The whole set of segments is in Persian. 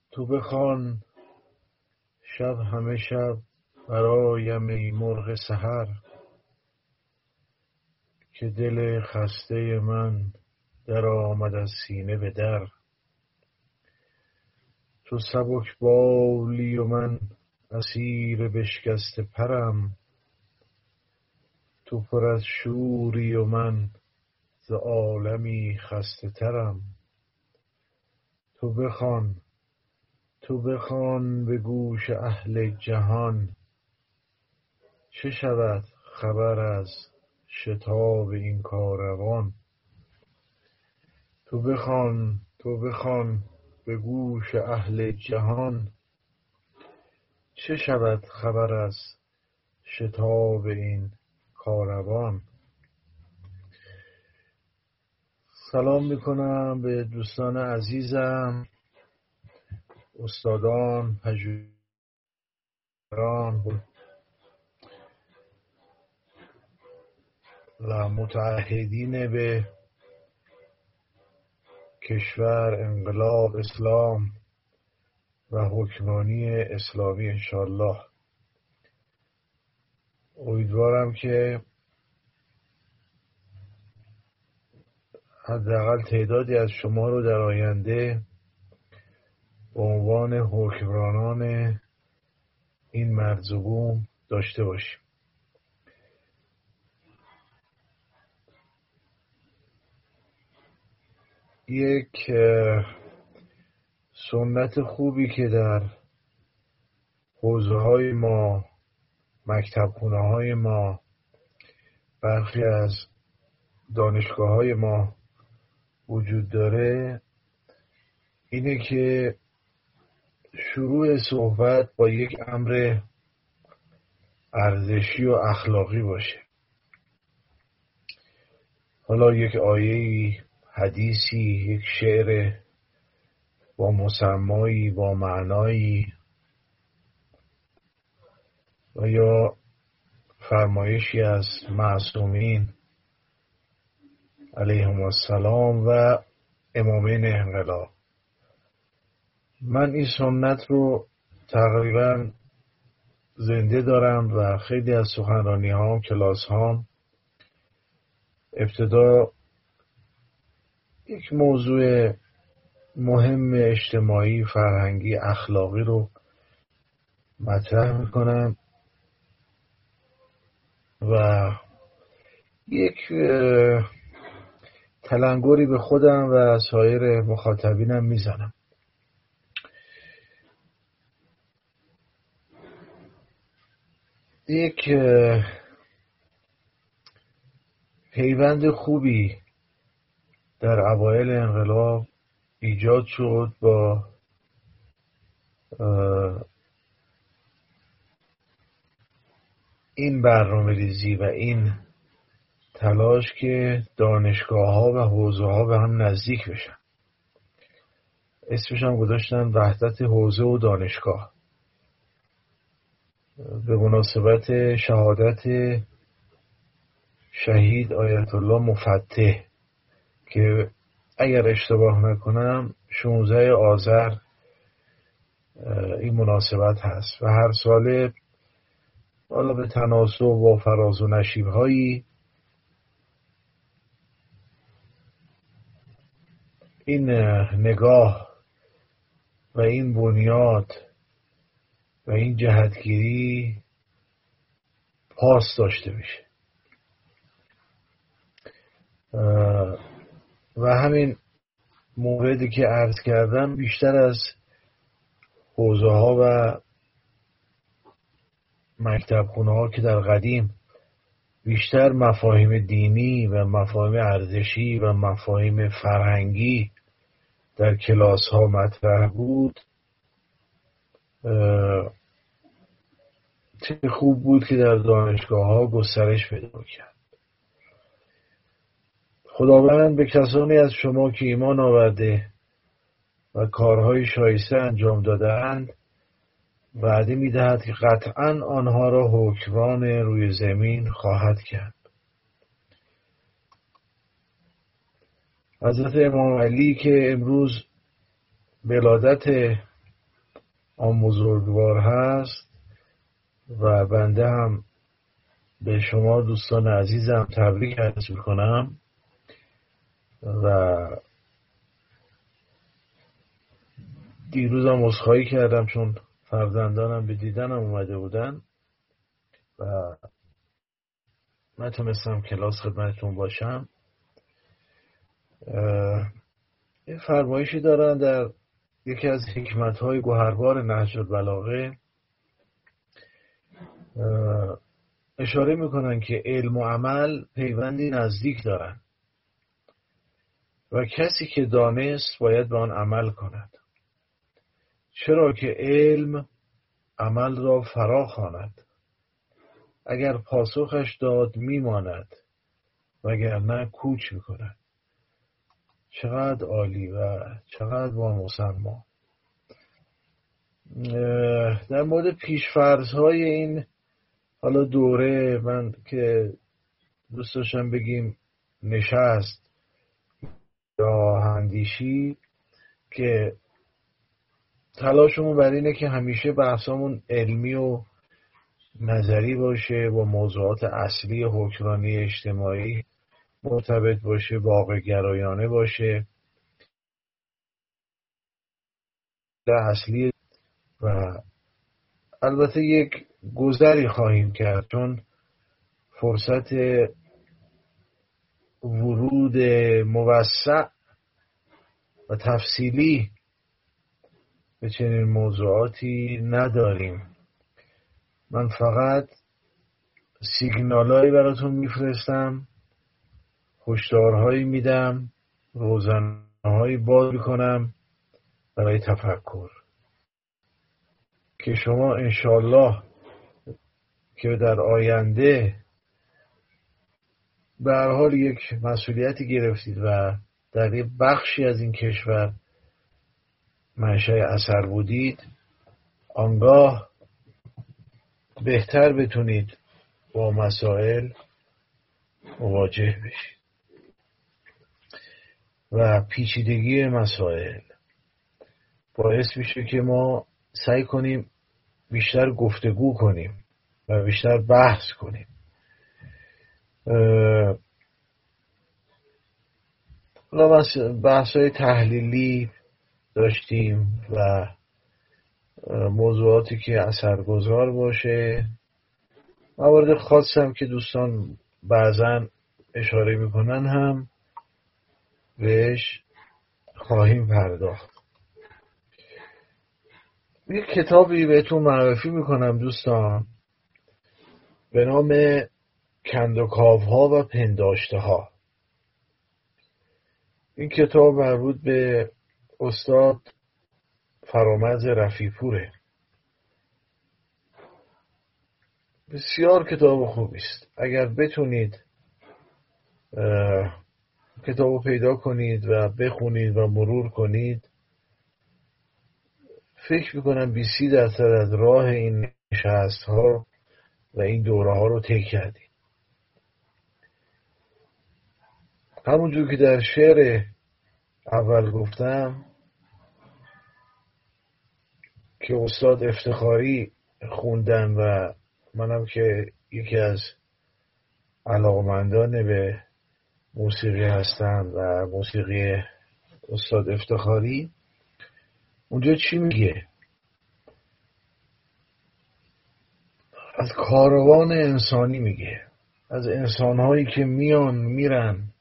تو بخوان شب همه شب برایم ای مرغ سحر، که دل خسته من در آمد از سینه به در. تو سبک بالی و من اسیر بشکسته پرم، تو پر از شوری و من ز عالمی خسته ترم. تو بخوان به گوش اهل جهان، چه شود خبر از شتاب این کاروان. تو بخوان به گوش اهل جهان، چه شود خبر از شتاب این کاروان. سلام میکنم به دوستان عزیزم، استادان، پژوهشگران و متعهدین به کشور، انقلاب، اسلام و حکمرانی اسلامی انشاءالله. امیدوارم که حداقل تعدادی از شما رو در آینده به عنوان حکمرانان این مرز و بوم داشته باشیم. یک سنت خوبی که در حوزه های ما، مکتب خونه های ما، برخی از دانشگاه های ما وجود داره، اینه که شروع صحبت با یک امر ارزشی و اخلاقی باشه. حالا یک آیه‌ای، حدیثی، یک شعر با مسمایی، با معنایی، و یا فرمایشی از معصومین علیهم السلام و امامین انقلاب. من این سنت رو تقریبا زنده دارم و خیلی از سخنرانی هام، کلاس هام، ابتدا یک موضوع مهم اجتماعی، فرهنگی، اخلاقی رو مطرح میکنم و یک تلنگری به خودم و سایر مخاطبینم میزنم. یک پیوند خوبی در اوایل انقلاب ایجاد شد با این برنامه‌ریزی و این تلاش که دانشگاه‌ها و حوزه‌ها به هم نزدیک بشن. اسمش هم گذاشتن وحدت حوزه و دانشگاه به مناسبت شهادت شهید آیت الله مفتح که اگر اشتباه نکنم 16 آذر این مناسبت هست و هر ساله حالا به تناسب و فراز و نشیب هایی این نگاه و این بنیاد و این جهتگیری پاس داشته بشه و همین موردی که عرض کردم بیشتر از حوزه ها و مکتب خونه ها که در قدیم بیشتر مفاهیم دینی و مفاهیم ارزشی و مفاهیم فرهنگی در کلاس ها مطرح بود، چه خوب بود که در دانشگاه ها گسترش پیدا کرد. خداوند به کسانی از شما که ایمان آورده و کارهای شایسته انجام داده‌اند وعده می‌دهد که قطعاً آنها را حکمران روی زمین خواهد کرد. حضرت امام علی که امروز ولادت آن بزرگوار هست و بنده هم به شما دوستان عزیزم تبریک عرض میکنم و دیروزم عذرخواهی کردم چون فرزندانم به دیدنم اومده بودن و نتونستم کلاس خدمتتون باشم. یه فرمایشی دارن در یکی از حکمت‌های گوهربار نهج البلاغه، اشاره میکنن که علم و عمل پیوندی نزدیک دارن و کسی که دانست باید به آن عمل کند، چرا که علم عمل را فرا خواند، اگر پاسخش داد میماند وگرنه کوچ میکند. چقدر عالی و چقدر با مسما. در مورد پیشفرض‌های این حالا دوره من که دوست داشتم بگیم نشست یا اندیشی، که تلاشمون بر اینه که همیشه بحثامون علمی و نظری باشه، با موضوعات اصلی حکمرانی اجتماعی مرتبط باشه، واقع گرایانه باشه در اصلی. و البته یک گذری خواهیم کرد چون فرصت ورود موسع و تفصیلی به چنین موضوعاتی نداریم. من فقط سیگنالایی براتون میفرستم، هشدارهایی میدم، روزنهایی باز میکنم برای تفکر که شما انشالله که در آینده به هر حال یک مسئولیتی گرفتید و در یک بخشی از این کشور منشأ اثر بودید، آنگاه بهتر بتونید با مسائل مواجه بشید و پیچیدگی مسائل باعث میشه که ما سعی کنیم بیشتر گفتگو کنیم و بیشتر بحث کنیم. بحث‌های تحلیلی داشتیم و موضوعاتی که اثرگذار باشه، موارد خاصی هم که دوستان بعضا اشاره میکنن هم بهش خواهیم پرداخت. یک کتابی بهتون معرفی میکنم دوستان به نام کندوکاوها و پنداشته ها. این کتاب مربوط به استاد فرامرز رفیعپوره. بسیار کتاب خوبی است. اگر بتونید کتابو پیدا کنید و بخونید و مرور کنید، فکر میکنم 20% از راه این نشست ها و این دوره ها رو طی کردید. همونجور که در شعر اول گفتم که استاد افتخاری خوندن و منم که یکی از علاقمندان به موسیقی هستم و موسیقی استاد افتخاری، اونجا چی میگه؟ از کاروان انسانی میگه، از انسانهایی که میان میرن،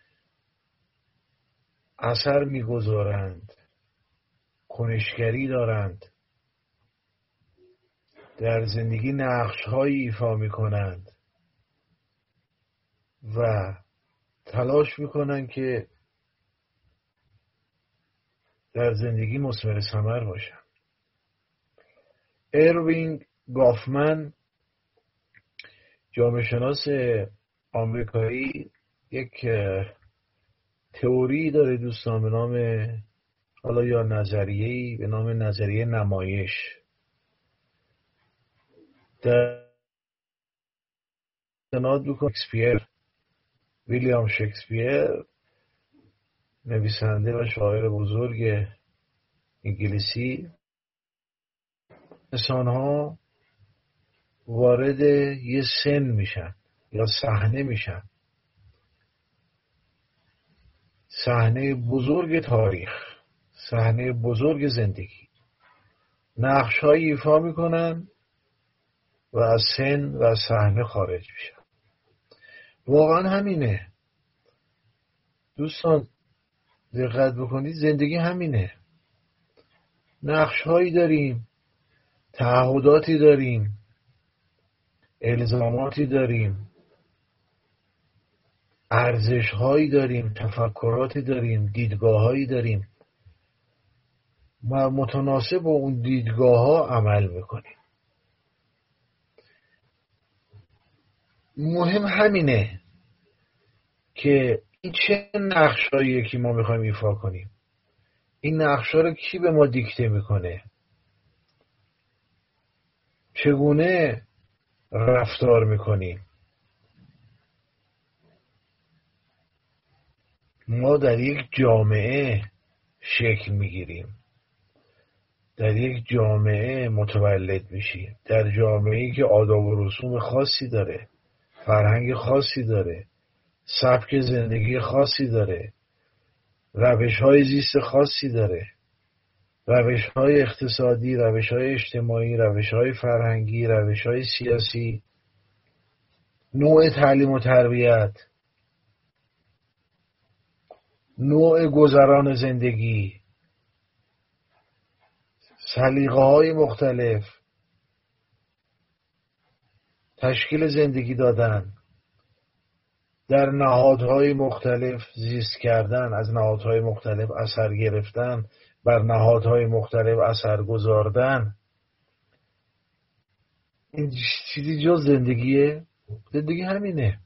اثر میگذارند، کنشگری دارند، در زندگی نقش‌هایی ایفا میکنند و تلاش میکنن که در زندگی مثمر ثمر باشن. اروینگ گافمن، جامعه شناس آمریکایی، یک تئوری داره دوستان به نام، حالا یا نظریه‌ای به نام نظریه نمایش. در استناد می‌کنه شکسپیر، ویلیام شکسپیر، نویسنده و شاعر بزرگ انگلیسی، انسان‌ها وارد یه سن میشن یا صحنه میشن، صحنه بزرگ تاریخ، صحنه بزرگ زندگی، نقش‌هایی ایفا میکنن و از سن و از صحنه خارج میشن. واقعا همینه دوستان، دقت بکنید، زندگی همینه. نقش‌هایی داریم، تعهداتی داریم، الزاماتی داریم، ارزش‌هایی داریم، تفکراتی داریم، دیدگاه‌هایی داریم و متناسب با اون دیدگاه‌ها عمل میکنیم. مهم همینه که این چه نقش‌هاییه که ما میخوایم ایفا کنیم. این نقش‌ها رو کی به ما دیکته میکنه؟ چگونه رفتار میکنیم؟ ما در یک جامعه شکل میگیریم، در یک جامعه متولد میشیم، در جامعه‌ای که آداب و رسوم خاصی داره، فرهنگ خاصی داره، سبک زندگی خاصی داره، روش‌های زیست خاصی داره، روش‌های اقتصادی، روش‌های اجتماعی، روش‌های فرهنگی، روش‌های سیاسی، نوع تعلیم و تربیت، نوع گذران زندگی، سلیقه‌های مختلف، تشکیل زندگی دادن، در نهادهای مختلف زیست کردن، از نهادهای مختلف اثر گرفتن، بر نهادهای مختلف اثر گذاردن. این چیزی جز زندگیه؟ زندگی همینه.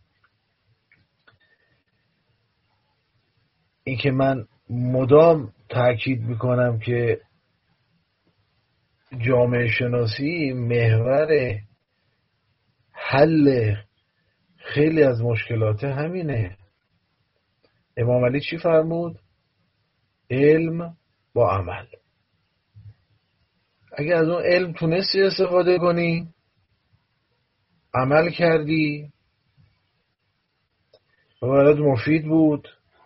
این که من مدام تاکید میکنم که جامعه شناسی محور حل خیلی از مشکلات همینه. امام علی چی فرمود؟ علم با عمل. اگه از اون علم تونستی استفاده کنی، عمل کردی و برات مفید بود،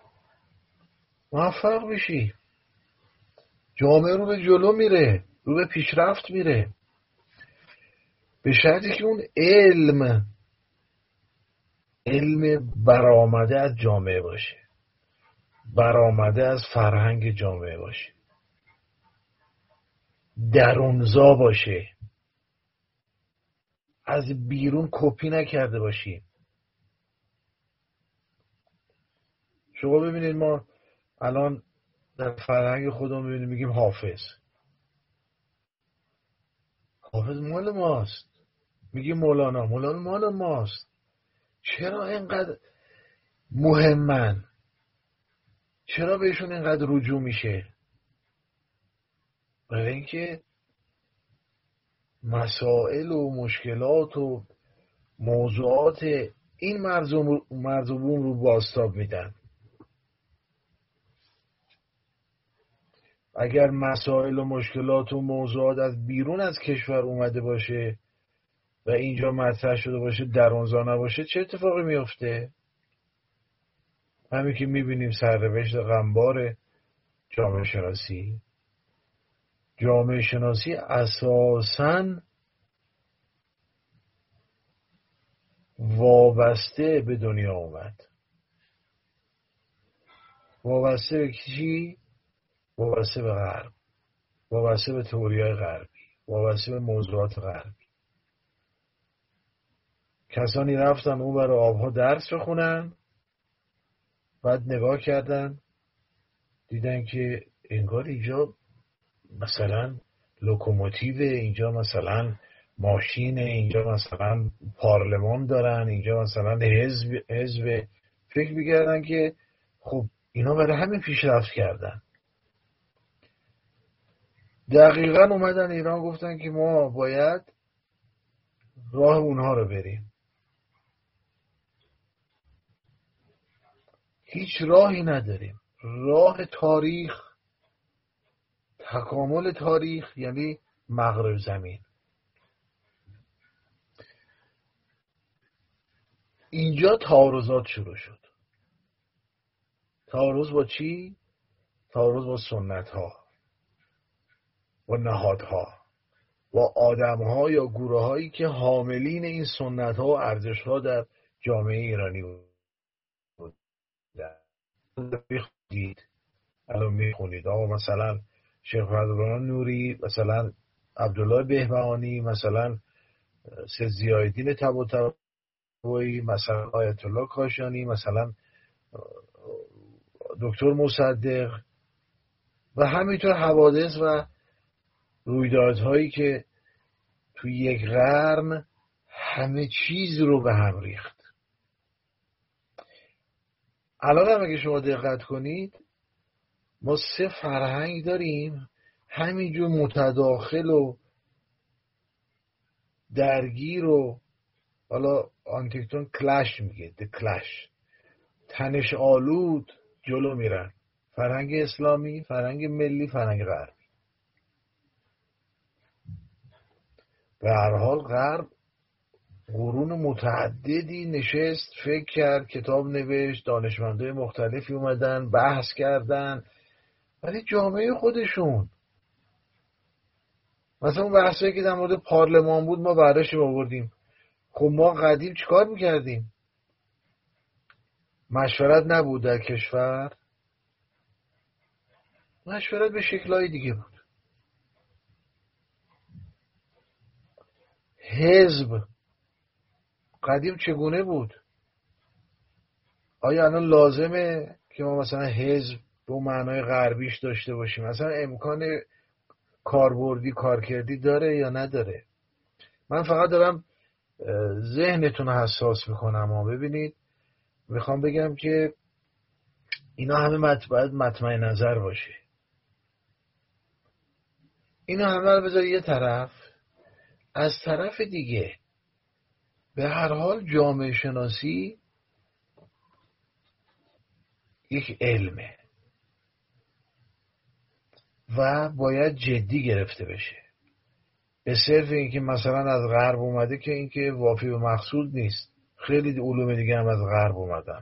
موفق میشی. جامعه رو به جلو میره، رو به پیشرفت میره، به شرطی که اون علم برآمده از جامعه باشه، برآمده از فرهنگ جامعه باشه، درونزا باشه، از بیرون کپی نکرده باشی. شما ببینید ما الان در فرهنگ خودمون میبینیم میگیم حافظ مال ماست، میگیم مولانا مال ماست. چرا اینقدر مهمن؟ چرا بهشون اینقدر رجوع میشه؟ برای اینکه مسائل و مشکلات و موضوعات این مرزوبون رو بازتاب میدن. اگر مسائل و مشکلات و موضوعات از بیرون از کشور اومده باشه و اینجا مطرح شده باشه، درونزا نباشه، چه اتفاقی میفته؟ همین که میبینیم سرنوشت غمبار جامعه شناسی. جامعه شناسی اساساً وابسته به دنیا اومد. وابسته به چی؟ وابسته به غرب، وابسته به تئوری‌های غربی، وابسته به موضوعات غربی. کسانی رفتن اون برای آبها درس بخونن، بعد نگاه کردن دیدن که انگار اینجا مثلا لوکوموتیو، اینجا مثلا ماشین، اینجا مثلا پارلمان دارن، اینجا مثلا حزب. فکر می‌کردن که خب اینا برای همین پیشرفت کردن. دقیقاً اومدن ایران گفتن که ما باید راه اونها رو بریم. هیچ راهی نداریم. راه تاریخ، تکامل تاریخ یعنی مغرب زمین. اینجا تعارضات شروع شد. تعارض با چی؟ تعارض با سنت ها، با نهادها، با آدم ها یا گروه هایی که حاملین این سنت ها و ارزش ها در جامعه ایرانی بودن. الان میخونید آقا مثلا شیخ فضلالله نوری، مثلا عبدالله بهبهانی، مثلا سید ضیاءالدین طباطبایی، مثلا آیت الله کاشانی، مثلا دکتر مصدق و همینطور حوادث و رویدادهایی که توی یک قرن همه چیز رو به هم ریخت. الان هم اگه شما دقت کنید ما 3 فرهنگ داریم همینجور متداخل و درگیر و حالا آنتیکتون کلش میگه، کلش، تنش آلود جلو میرن. فرهنگ اسلامی، فرهنگ ملی، فرهنگ غربی. به هر حال غرب قرون متعددی نشست، فکر کرد، کتاب نوشت، دانشمندای مختلفی اومدن بحث کردن، ولی جامعه خودشون، مثلا اون بحثایی که در مورد پارلمان بود ما براشیم آوردیم. خب ما قدیم چیکار میکردیم؟ مشورت نبود در کشور، مشورت به شکلهای دیگه بود. حزب قدیم چگونه بود؟ آیا الان لازمه که ما مثلا حزب به معنای غربیش داشته باشیم؟ مثلا امکان کاربردی کارکردی داره یا نداره؟ من فقط دارم ذهنتون رو حساس میکنم ها. ببینید میخوام بگم که اینا همه باید مطمع نظر باشه. اینا همه رو بذار یه طرف. از طرف دیگه به هر حال جامعه شناسی یک علمه و باید جدی گرفته بشه. به صرف اینکه مثلا از غرب اومده که اینکه وافی و مقصود نیست. خیلی علوم دیگه هم از غرب اومدن.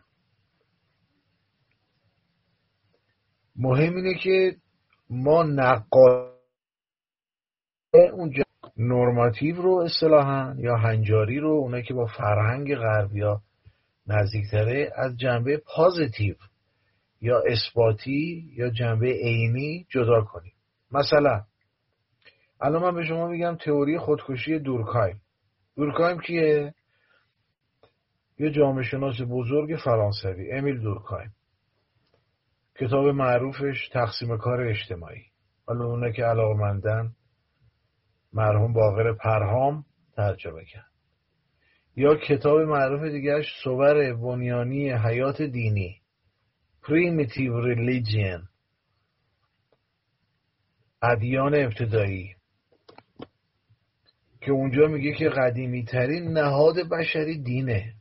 مهم اینه که ما نقال اونجا نورماتیو رو اصطلاحاً یا هنجاری رو، اونایی که با فرهنگ غرب یا نزدیکتره، از جنبه پازیتیو یا اثباتی یا جنبه عینی جدا کنیم. مثلا الان من به شما میگم تئوری خودکشی دورکایم. دورکایم کیه؟ یه جامعه شناس بزرگ فرانسوی، امیل دورکایم. کتاب معروفش تقسیم کار اجتماعی. حالا اونه که علاقمندن مرحوم باقر پرهام ترجمه کرد. یا کتاب معروف دیگهش صور بنیانی حیات دینی، Primitive Religion، ادیان ابتدایی، که اونجا میگه که قدیمی ترین نهاد بشری دینه.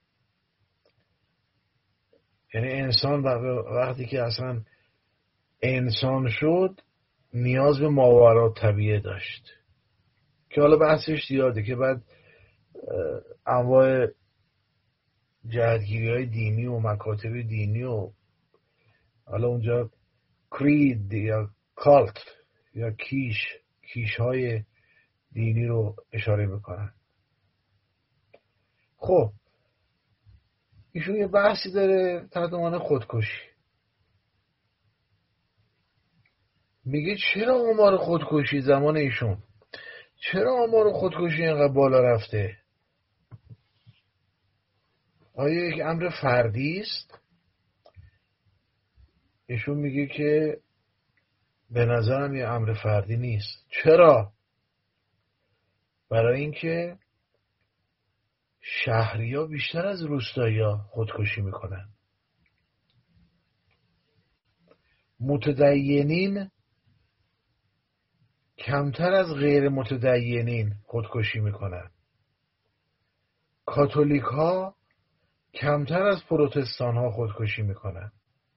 یعنی انسان وقتی که اصلا انسان شد نیاز به ماورا طبیعه داشت که حالا بحثش زیاده که بعد انواع جهتگیری های دینی و مکاتب دینی و حالا اونجا کرید یا کالت یا کیش های دینی رو اشاره میکنن. خب ایشون یه بحثی داره تحت عنوان خودکشی. میگه چرا آمار خودکشی زمان ایشون، چرا آمار خودکشی اینقدر بالا رفته؟ آیا یک امر فردی است؟ ایشون میگه که به نظرم یه امر فردی نیست. چرا؟ برای اینکه شهریا بیشتر از روستایی‌ها خودکشی میکنن. متدینین کمتر از غیر متدینین خودکشی میکنن. کاتولیک ها کمتر از پروتستان ها خودکشی میکنن.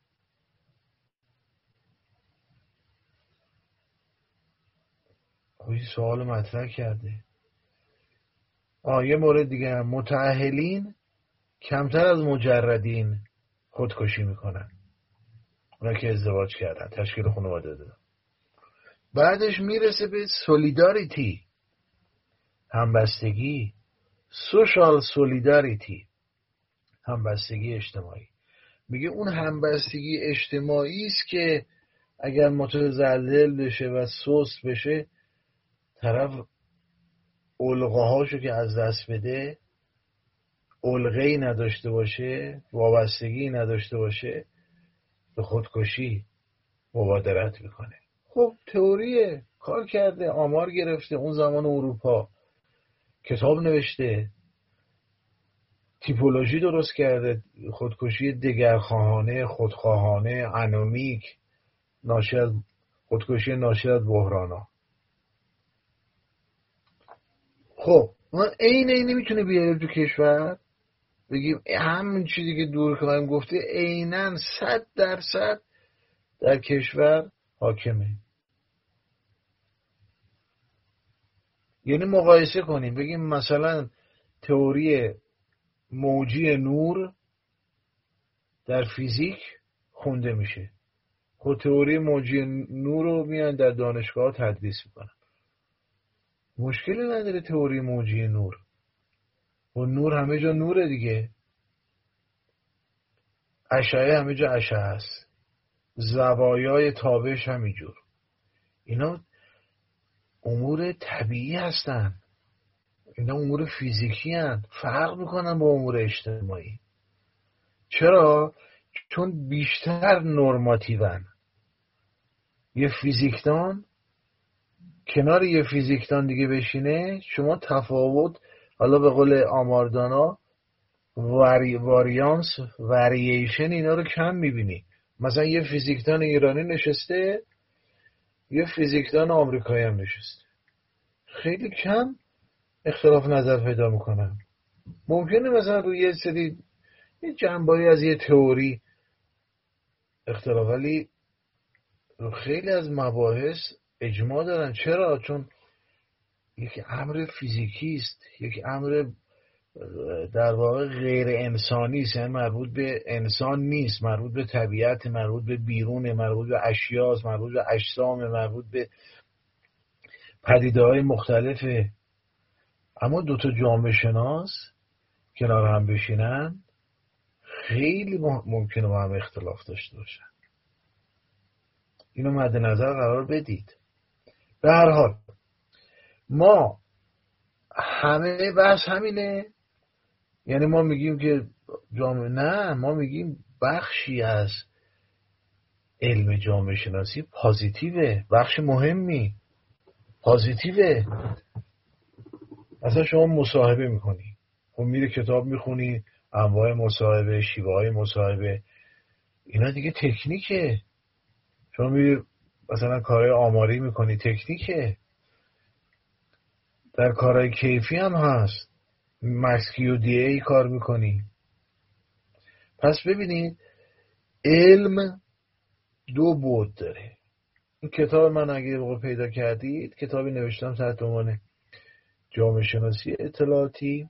خب این سوال مطرح کرده. یه مورد دیگه هم، متأهلین کمتر از مجردین خودکشی میکنن، اونا که ازدواج کردن، تشکیل خانواده دادن. بعدش میرسه به سولیداریتی، همبستگی، سوشال سولیداریتی، همبستگی اجتماعی. میگه اون همبستگی اجتماعی است که اگر متزلزل بشه و سست بشه، طرف علقه‌هاشو که از دست بده، علقه‌ای نداشته باشه، وابستگی نداشته باشه، به خودکشی مبادرت میکنه. خب تئوریه، کار کرده، آمار گرفته، اون زمان اروپا کتاب نوشته، تیپولوژی درست کرده، خودکشی دگرخواهانه، خودخواهانه، انومیک، ناشی از خودکشی ناشی از بحرانا. خب ما اینی میتونه بیاریم تو کشور، بگیم همین چیزی که دور کنم گفته عیناً 100% در کشور حاکمه. یعنی مقایسه کنیم، بگیم مثلا تئوری موجی نور در فیزیک خونده میشه، خود تئوری موجی نور رو میان در دانشگاه تدریس میکنن، مشکلی نداره تئوری موجی نور، و نور همه جا نوره دیگه، اشعه همه جا اشعه است، زوایای تابش همینجور. اینا امور طبیعی هستن، اینا امور فیزیکی هستن، فرق میکنن با امور اجتماعی. چرا؟ چون بیشتر نورماتیون. یه فیزیکدان کنار یه فیزیکدان دیگه بشینه، شما تفاوت، حالا به قول آماردانا، واریانس، ورییشن اینا رو کم میبینی. مثلا یه فیزیکدان ایرانی نشسته، یه فیزیکدان آمریکایی هم نشسته، خیلی کم اختلاف نظر پیدا میکنن. ممکنه مثلا روی یه سری جنبه‌ای از یه تئوری اختلاف، ولی خیلی از مباحث اجماع دارن. چرا؟ چون یک امر فیزیکی است، یک امر در واقع غیر انسانی است، یعنی مربوط به انسان نیست، مربوط به طبیعت، مربوط به بیرون، مربوط به اشیاء، مربوط به اجسام، مربوط به پدیده‌های مختلفه. اما دوتا جامعه شناس کنار هم بشینن خیلی ممکنه با هم اختلاف داشته باشن. اینو مد نظر قرار بدید. به هر حال ما همه بحث همینه، یعنی ما میگیم که جامعه، نه، ما میگیم بخشی از علم جامعه شناسی پازیتیوه، بخش مهمی پازیتیوه. اصلا شما مصاحبه میکنی، خب میری کتاب میخونی، انواع مصاحبه، شیوه های مصاحبه، اینا دیگه تکنیکه. شما میری مثلا کارهای آماری میکنی، تکنیکه. در کارهای کیفی هم هست، مسکیو دی ای کار میکنی. پس ببینید علم دو بعد داره. این کتاب من اگه بقول پیدا کردید، کتابی نوشتم تحت عنوان جامعه شناسی اطلاعاتی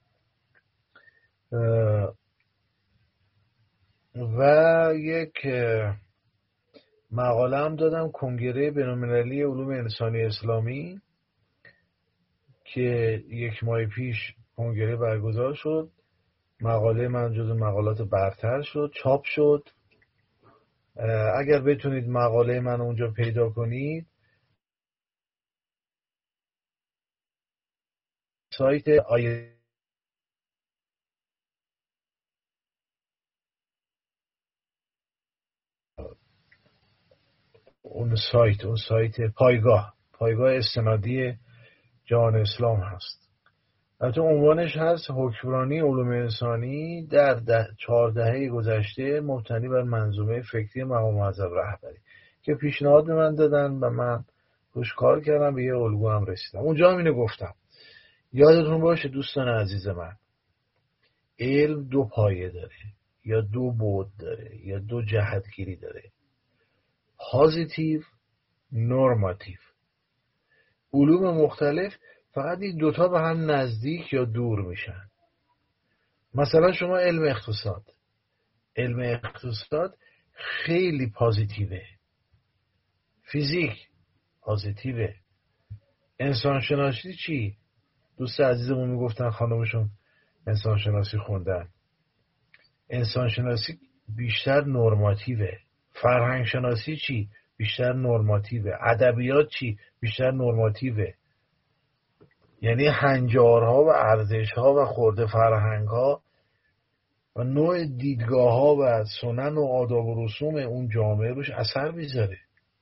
و یک مقاله هم دادم کنگره بین‌المللی علوم انسانی اسلامی که 1 ماه پیش کنگره برگزار شد. مقاله من جز مقالات برتر شد، چاپ شد. اگر بتونید مقاله من اونجا پیدا کنید، سایت اون سایت پایگاه استنادی جهان اسلام هست. البته عنوانش هست حکمرانی علوم انسانی در 4 دهه گذشته مبتنی بر منظومه فکری مقام معظم رهبری، که پیشنهاد من دادن و من روش کار کردم، به یه الگو هم رسیدم. اونجا هم اینو گفتم. یادتون باشه دوستان عزیز من، علم 2 پایه داره، یا 2 بعد داره، یا 2 جهتگیری داره: پازیتیو، نورماتیو. علوم مختلف فقط این 2 تا به هم نزدیک یا دور میشن. مثلا شما علم اقتصاد خیلی پازیتیوه، فیزیک پازیتیوه، انسان شناسی چی؟ دوست عزیزمون میگفتن خانمشون انسان شناسی خوندن. انسان شناسی بیشتر نورماتیوه. فرهنگ شناسی چی؟ بیشتر نورماتیوه. ادبیات چی؟ بیشتر نورماتیوه. یعنی هنجارها و ارزشها و خرده فرهنگها و نوع دیدگاهها و سنن و آداب و رسوم اون جامعه روش اثر میذاره.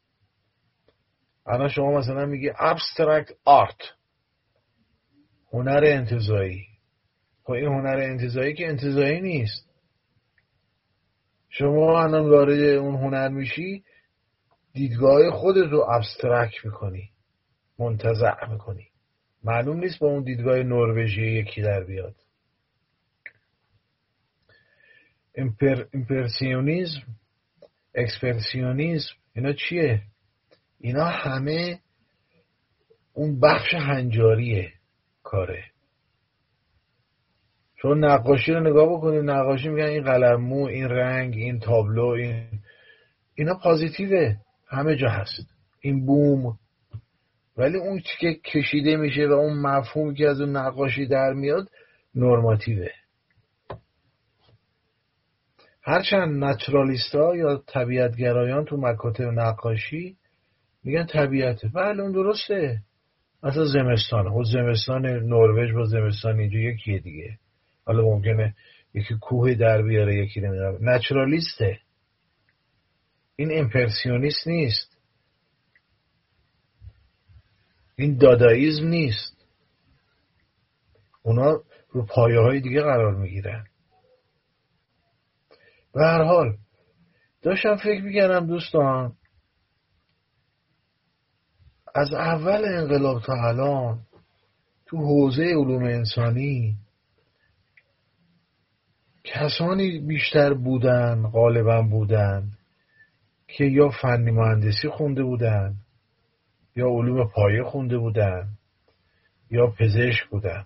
الان شما مثلا میگی abstract art، هنر انتزاعی. خب این هنر انتزاعی که انتزاعی نیست. شما الان وارد اون هنر میشی، دیدگاه خودت رو ابسترکت میکنی، منتزع میکنی، معلوم نیست با اون دیدگاه نروژی یکی در بیاد. امپرسیونیزم، اکسپرسیونیزم، اینا چیه؟ اینا همه اون بخش هنجاریه کاره. چون نقاشی رو نگاه بکنید، نقاشی میگن این قلممو، این رنگ، این تابلو، اینا پازیتیوه، همه جا هست، این بوم. ولی اون چی که کشیده میشه و اون مفهومی که از اون نقاشی در میاد نورماتیوه. هرچند نچرالیست ها یا طبیعتگرایان تو مکاتب نقاشی میگن طبیعته، بله اون درسته. مثلا زمستان نروژ با زمستان اینجا یکیه دیگه. حالا ممکنه یکی کوه در بیاره، یکی نمیدونم. نچرالیسته، این امپرسیونیست نیست، این داداییزم نیست. اونا رو پایه های دیگه قرار میگیرن. به هر حال داشتم فکر میکردم دوستان، از اول انقلاب تا الان تو حوزه علوم انسانی کسانی بیشتر بودن، غالبا بودن که یا فنی مهندسی خونده بودن، یا علوم پایه خونده بودن، یا پزشک بودن.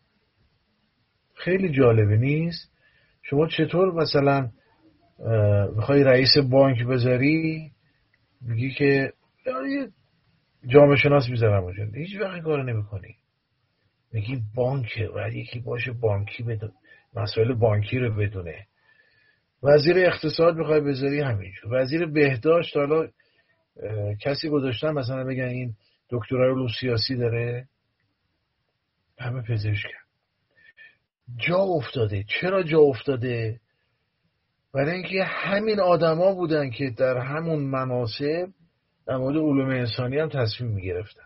خیلی جالبه نیست؟ شما چطور مثلا میخوای رئیس بانک بذاری، میگی که یه جامعه شناس میذارم اونجا، هیچ وقت کار نمیکنی. میگی بانکه، باید یکی باشه بانکی بدون، مسائل بانکی رو بدونه. وزیر اقتصاد میخوای بذاری همینجور. وزیر بهداشت، حالا کسی گذاشتن مثلا بگن این دکترای علوم سیاسی داره، همه پزشکن. جا افتاده. چرا جا افتاده؟ برای اینکه همین آدما بودن که در همون مناصب در مورد علوم انسانی هم تصمیم میگرفتن.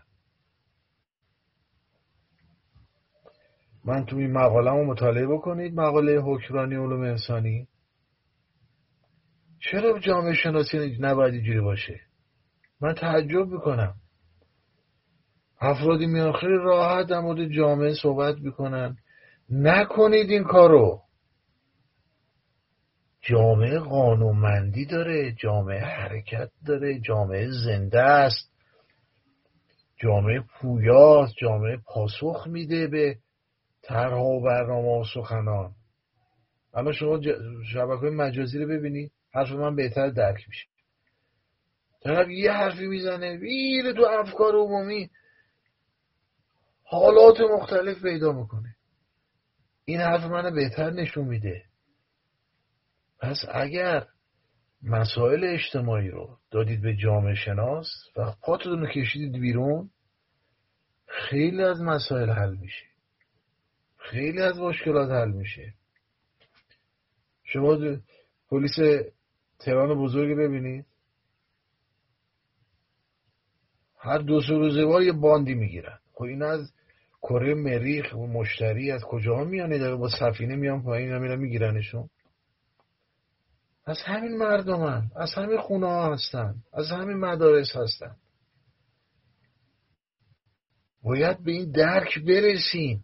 من تو این مقاله‌مو مطالعه بکنید، مقاله حکمرانی علوم انسانی. چرا جامعه شناسی نباید اینجوری باشه؟ من تعجب میکنم. افرادی میان خیلی راحت در مورد جامعه صحبت میکنن. نکنید این کارو. جامعه قانونمندی داره، جامعه حرکت داره، جامعه زنده است، جامعه پویاست، جامعه پاسخ میده به طرح‌ها و برنامه‌ها و سخنان. اما شما شبکه‌های مجازی رو ببینید، حرف من بهتر درک میشه. طرف یه حرفی میزنه میره تو افکار عمومی، حالات مختلف پیدا میکنه. این حرف منو بهتر نشون میده. پس اگر مسائل اجتماعی رو دادید به جامعه شناس و پاتون رو کشیدید بیرون، خیلی از مسائل حل میشه، خیلی از مشکلات حل میشه. شما پلیس تهران بزرگ ببینید، هر 2-3 روزه بار یه باندی میگیرن. خب این از کره مریخ و مشتری از کجاها میانه؟ داره با سفینه میان پایین میرن میگیرنشون. از همین مردمن، از همین خونه ها هستن، از همین مدارس هستن. باید به این درک برسیم.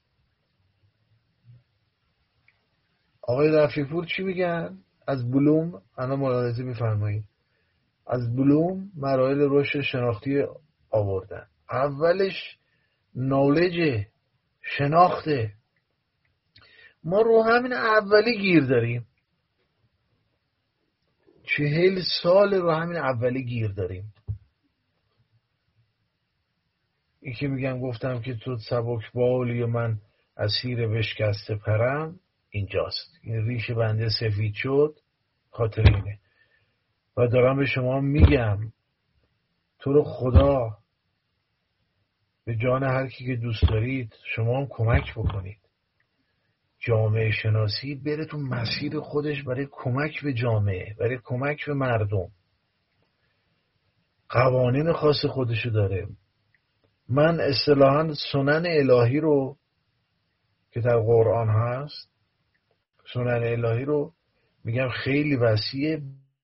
آقای رفیع‌پور چی میگن؟ از بلوم، انا ملاحظه میفرمایید، از بلوم مراحل رشد شناختی آوردن. اولش نالج، شناخته. ما رو همین اولی گیر داریم. 40 سال رو همین اولی گیر داریم. این که میگم گفتم که تو سبک بالی و من اسیر بشکسته پرم، اینجاست. این ریش بنده سفید شد، خاطر اینه. و دارم به شما میگم تو رو خدا به جان هر کی که دوست دارید شما هم کمک بکنید. جامعه شناسی بره تو مسیر خودش برای کمک به جامعه، برای کمک به مردم. قوانین خاص خودشو داره. من اصطلاحاً سنن الهی رو که در قرآن هست، سنن الهی رو میگم خیلی وسیع،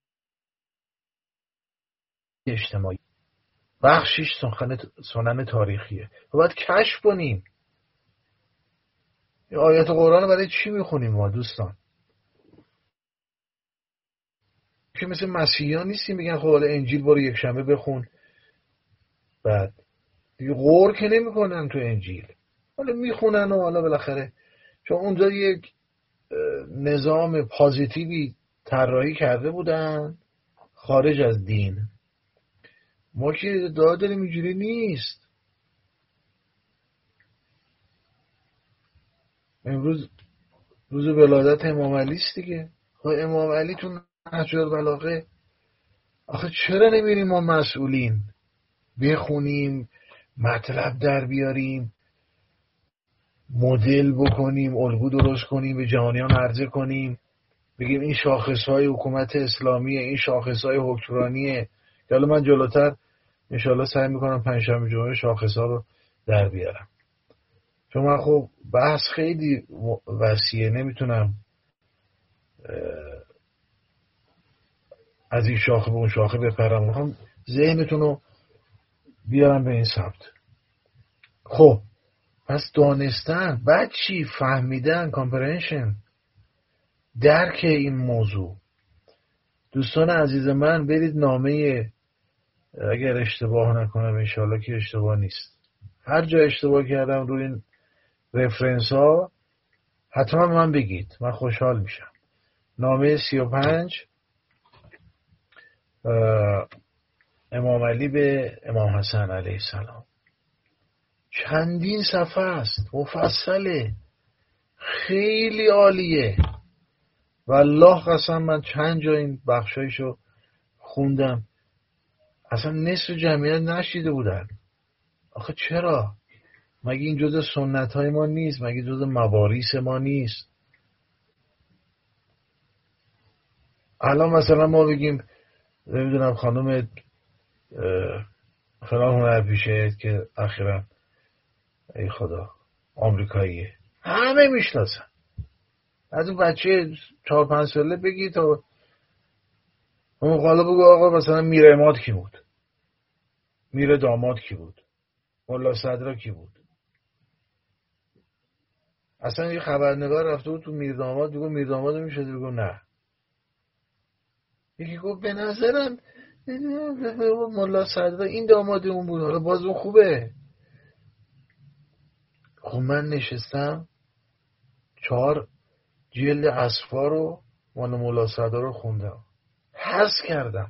اجتماعی، بخشیش سنن تاریخیه و باید کشف کنیم. آیات قرآن برای چی میخونیم ما دوستان؟ که مثل مسیحیان نیستیم میگن خب حالا انجیل برو یک شنبه بخون، بعد دیگه غور که نمیکنن تو انجیل، حالا میخونن و حالا بالاخره چون اونجا یک نظام پازیتیوی طراحی کرده بودن خارج از دین. ما که ادعا داریم اینجوری نیست. امروز روز ولادت امام علی است دیگه. خب امام علی تو نهج البلاغه، آخه چرا نمیریم ما مسئولین بخونیم، مطلب در بیاریم، مدل بکنیم، الگو درست کنیم، به جهانیان عرضه کنیم، بگیم این شاخصهای حکومت اسلامیه، این شاخصهای حکمرانیه. که حالا من جلوتر انشاءالله سعی میکنم پنجشنبه جمعه شاخصها رو در بیارم، چون من خب بحث خیلی وسیعه، نمیتونم از این شاخه به اون شاخه بپرم، میخوام ذهنتون رو بیارم به این سمت. خب پس دانستن، بعد چی؟ فهمیدن، کامپرنشن، درک این موضوع. دوستان عزیز من برید نامه، اگر اشتباه نکنم انشالله که اشتباه نیست، هر جا اشتباه کردم روی این رفرنس ها حتما من بگید، من خوشحال میشم. نامه 35 امام علی به امام حسن علیه السلام، چندین صفحه است، مفصله، خیلی عالیه. والله قسم من چند جا این بخشایشو خوندم اصلا نصف جمعیت نشیده بودن. آخه چرا؟ مگه این جزء سنت های ما نیست؟ مگه جزء مواریث ما نیست؟ الان مثلا ما بگیم نمیدونم خانم فلان هنرپیشه که اخیراً ای خدا آمریکاییه، همه میشناسن، از اون بچه 4-5 ساله بگی تا اون قالا بگو آقا مثلا میر اماد کی بود، میر داماد کی بود، ملا صدرا کی بود. اصلا یه خبرنگار رفته بود تو میر داماد، بگو میر داماد میشد، بگو نه. یکی گفت به نظرم ملا صدرا این داماد اون بود، حالا باز اون خوبه. خب من نشستم 4 جلد اصفا رو مال ملا صدرا رو خوندم، حس کردم.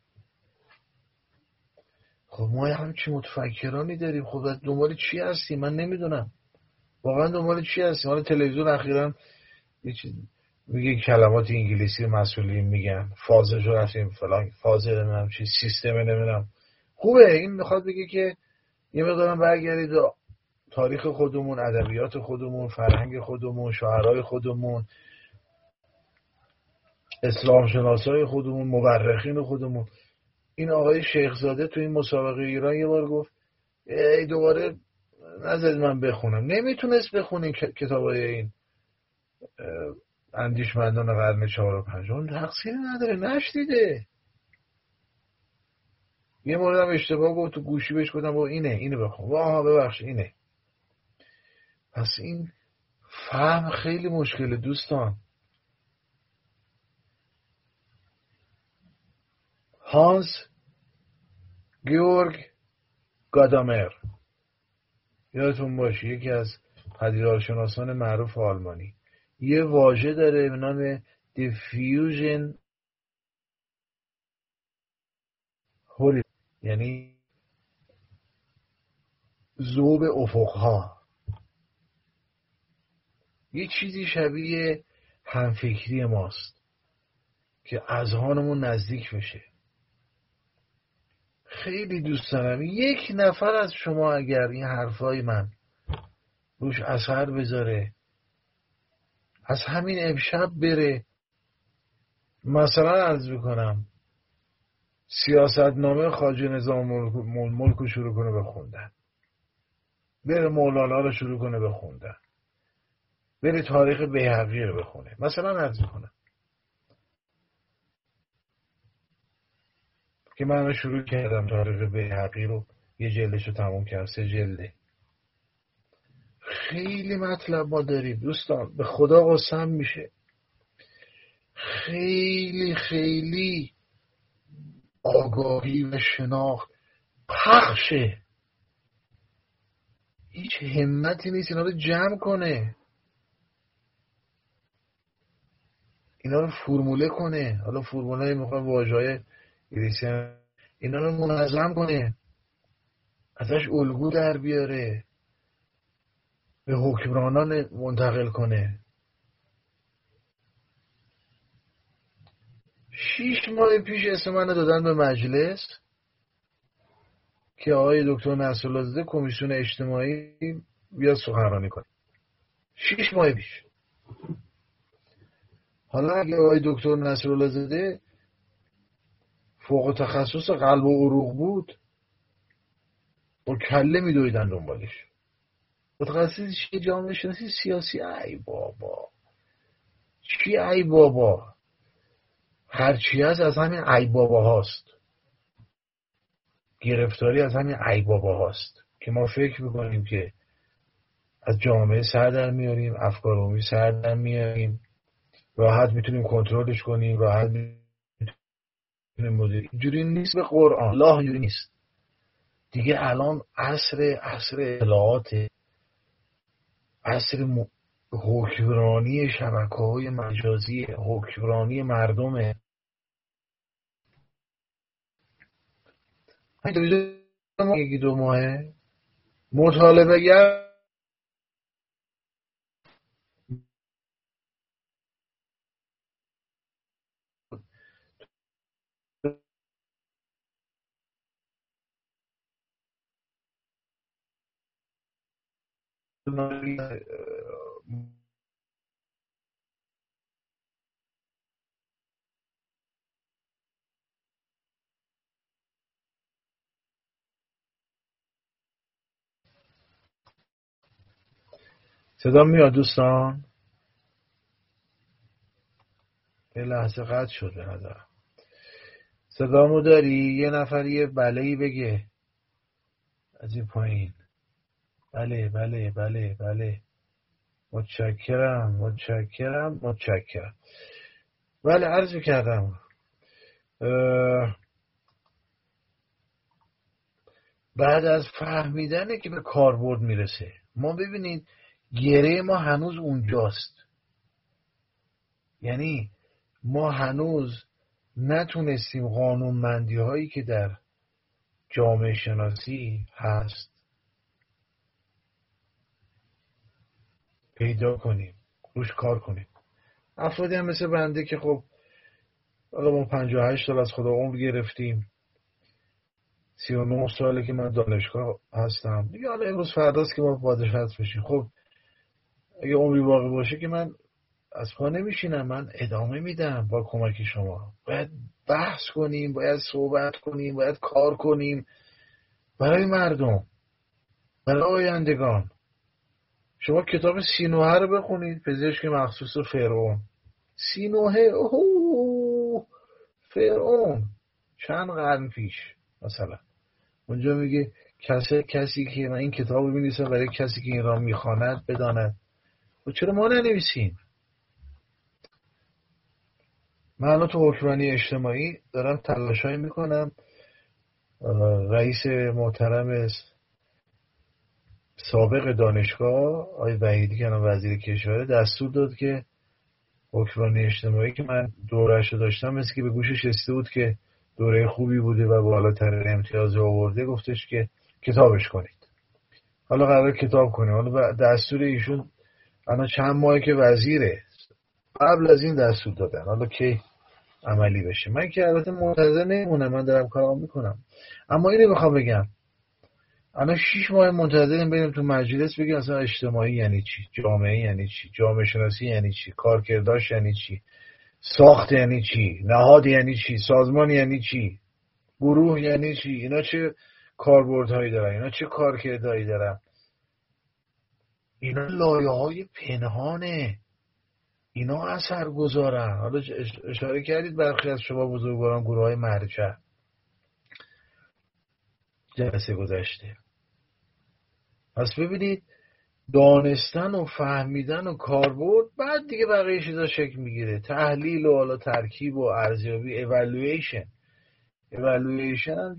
خب ما همچی متفکرانی داریم، خب از دنبال چی هستیم؟ من نمیدونم واقعا دنبال چی هستیم. حالا تلویزیون اخیراً میگه کلمات انگلیسی مسئولین میگن فازشو رفتیم فلان فاز نمیدونم چی سیستم نمیدونم، خوبه. این میخواد بگه که یه مقدارم برگردید تاریخ خودمون، ادبیات خودمون، فرهنگ خودمون، شاعرای خودمون، اسلام شناسای خودمون، مورخین خودمون. این آقای شیخزاده تو این مسابقه ایران یه بار گفت ای دوباره نزد من بخونم، نمیتونست بخونه کتابای این اندیشمندان قرن 4 و 5. اون تقصیری نداره، نشنیده. یه مورد هم اشتباه گفت تو گوشی بهش گفتم با اینه بخون، واه ببخش اینه. پس این فهم خیلی مشکله دوستان. هانس گیورگ گادامر، یادتون باشه یکی از پدیدارشناسان معروف آلمانی، یه واژه داره به نام diffusion horizon، یعنی ذوب افقها. یه چیزی شبیه همفکری ماست که اذهانمون نزدیک بشه. خیلی دوست دارم یک نفر از شما اگر این حرفای من روش اثر بذاره، از همین امشب بره مثلا عرض بکنم سیاستنامه خواجه نظام ملک رو شروع کنه بخوندن، بره مولانا رو شروع کنه بخوندن، بره تاریخ بیهقی رو بخونه. مثلا عرض بکنم که من شروع کردم تاریخ بیهقی رو، یه جلدش رو تموم کردم، 3 جلده. خیلی مطلب ما داریم دوستان، به خدا قسم میشه. خیلی خیلی آگاهی و شناخت پخشه، هیچ همتی نیست اینا رو جمع کنه، اینا رو فرموله کنه. حالا فرموله میخوام واژه‌های انگلیسی، اینا رو منظم کنه، ازش الگو در بیاره، به حکمرانان منتقل کنه. 6 ماه پیش اسم من دادن به مجلس که آقای دکتر نصرالله کمیسیون اجتماعی بیاد سخنرانی کنه. 6 ماه پیش. حالا اگه آقای دکتر نصرالله زاده فوق تخصص قلب و عروق بود با کله میدویدن دنبالش. متخصص چی؟ جامعه شناسی سیاسی. ای بابا چی ای بابا؟ هرچی هست از همین ای بابا هاست، گرفتاری از همین ای بابا هاست که ما فکر میکنیم که از جامعه سر در میاریم، افکار عمومی سر در میاریم، راحت میتونیم کنترلش کنیم، راحت میتونیم مدیر. اینجوری نیست به قرآن، الله اینجوری نیست دیگه. الان عصر اطلاعات، عصر حکمرانی شبکه‌های مجازی، حکمرانی مردمه. یکی 2 ماهه مطالبه گر صدا میاد دوستان؟ یه لحظه قطع شد به نظر. صدامو داری؟ یه نفر یه بله‌ای بگه از این پایین. بله بله بله بله، متشکرم. بله عرض کردم بعد از فهمیدنه که به کاربرد میرسه. ما ببینید گره ما هنوز اونجاست، یعنی ما هنوز نتونستیم قانونمندی هایی که در جامعه شناسی هست پیدا کنیم، روش کار کنیم. افرادی هم مثل بنده که خب حالا ما 58 سال از خدا عمر گرفتیم، 39 ساله که من دانشگاه هستم دیگه، حالا امروز فرداست که ما پادشاه بشیم. خب اگه عمری باقی باشه که من از پا نمیشینم، من ادامه میدم با کمک شما. باید بحث کنیم، باید صحبت کنیم، باید کار کنیم برای مردم، برای آیندگان. شما کتاب سینوحه رو بخونید، پزشک مخصوص فرعون. سینوحه، اوه فرعون چند قرن پیش مثلا، اونجا میگه کسی که من این کتاب رو می‌نویسم برای کسی که این را میخواند بداند. و چرا ما ننویسیم؟ من الان تو حکمرانی اجتماعی دارم تلاشایی میکنم. رئیس محترم سابق دانشگاه آقای وحیدی که الان وزیر کشور دستور داد که حکمرانی اجتماعی که من دوره‌اش رو داشتم مثل که به گوشش رسیده بود که دوره خوبی بوده و بالاتر امتیاز آورده، گفتش که کتابش کنید. حالا قرار کتاب کنیم. حالا دستور ایشون الان چند ماهه که وزیره، قبل از این دستور دادن، حالا کی عملی بشه. من که البته منتظر نمیمونم، من دارم کارام میکنم. اما اینو میخوام بگم الان 6 ماه منتظریم بریم تو مجلس بگیم اصلا اجتماعی یعنی چی، جامعه یعنی چی، جامعه شناسی یعنی چی، کارکرداش یعنی چی، ساخت یعنی چی، نهاد یعنی چی، سازمان یعنی چی، گروه یعنی چی، اینا چه کاربردهایی دارن، اینا چه کارکردهایی دارن. اینا لایه‌های پنهانه، اینا اثر گذارن. حالا اشاره کردید برخی از شما بزرگواران گروه‌های مرجع جلسه گذشته. پس ببینید دانستن و فهمیدن و کاربرد، بعد دیگه بقیه چیزا شکل میگیره، تحلیل و حالا ترکیب و ارزیابی، evaluation هم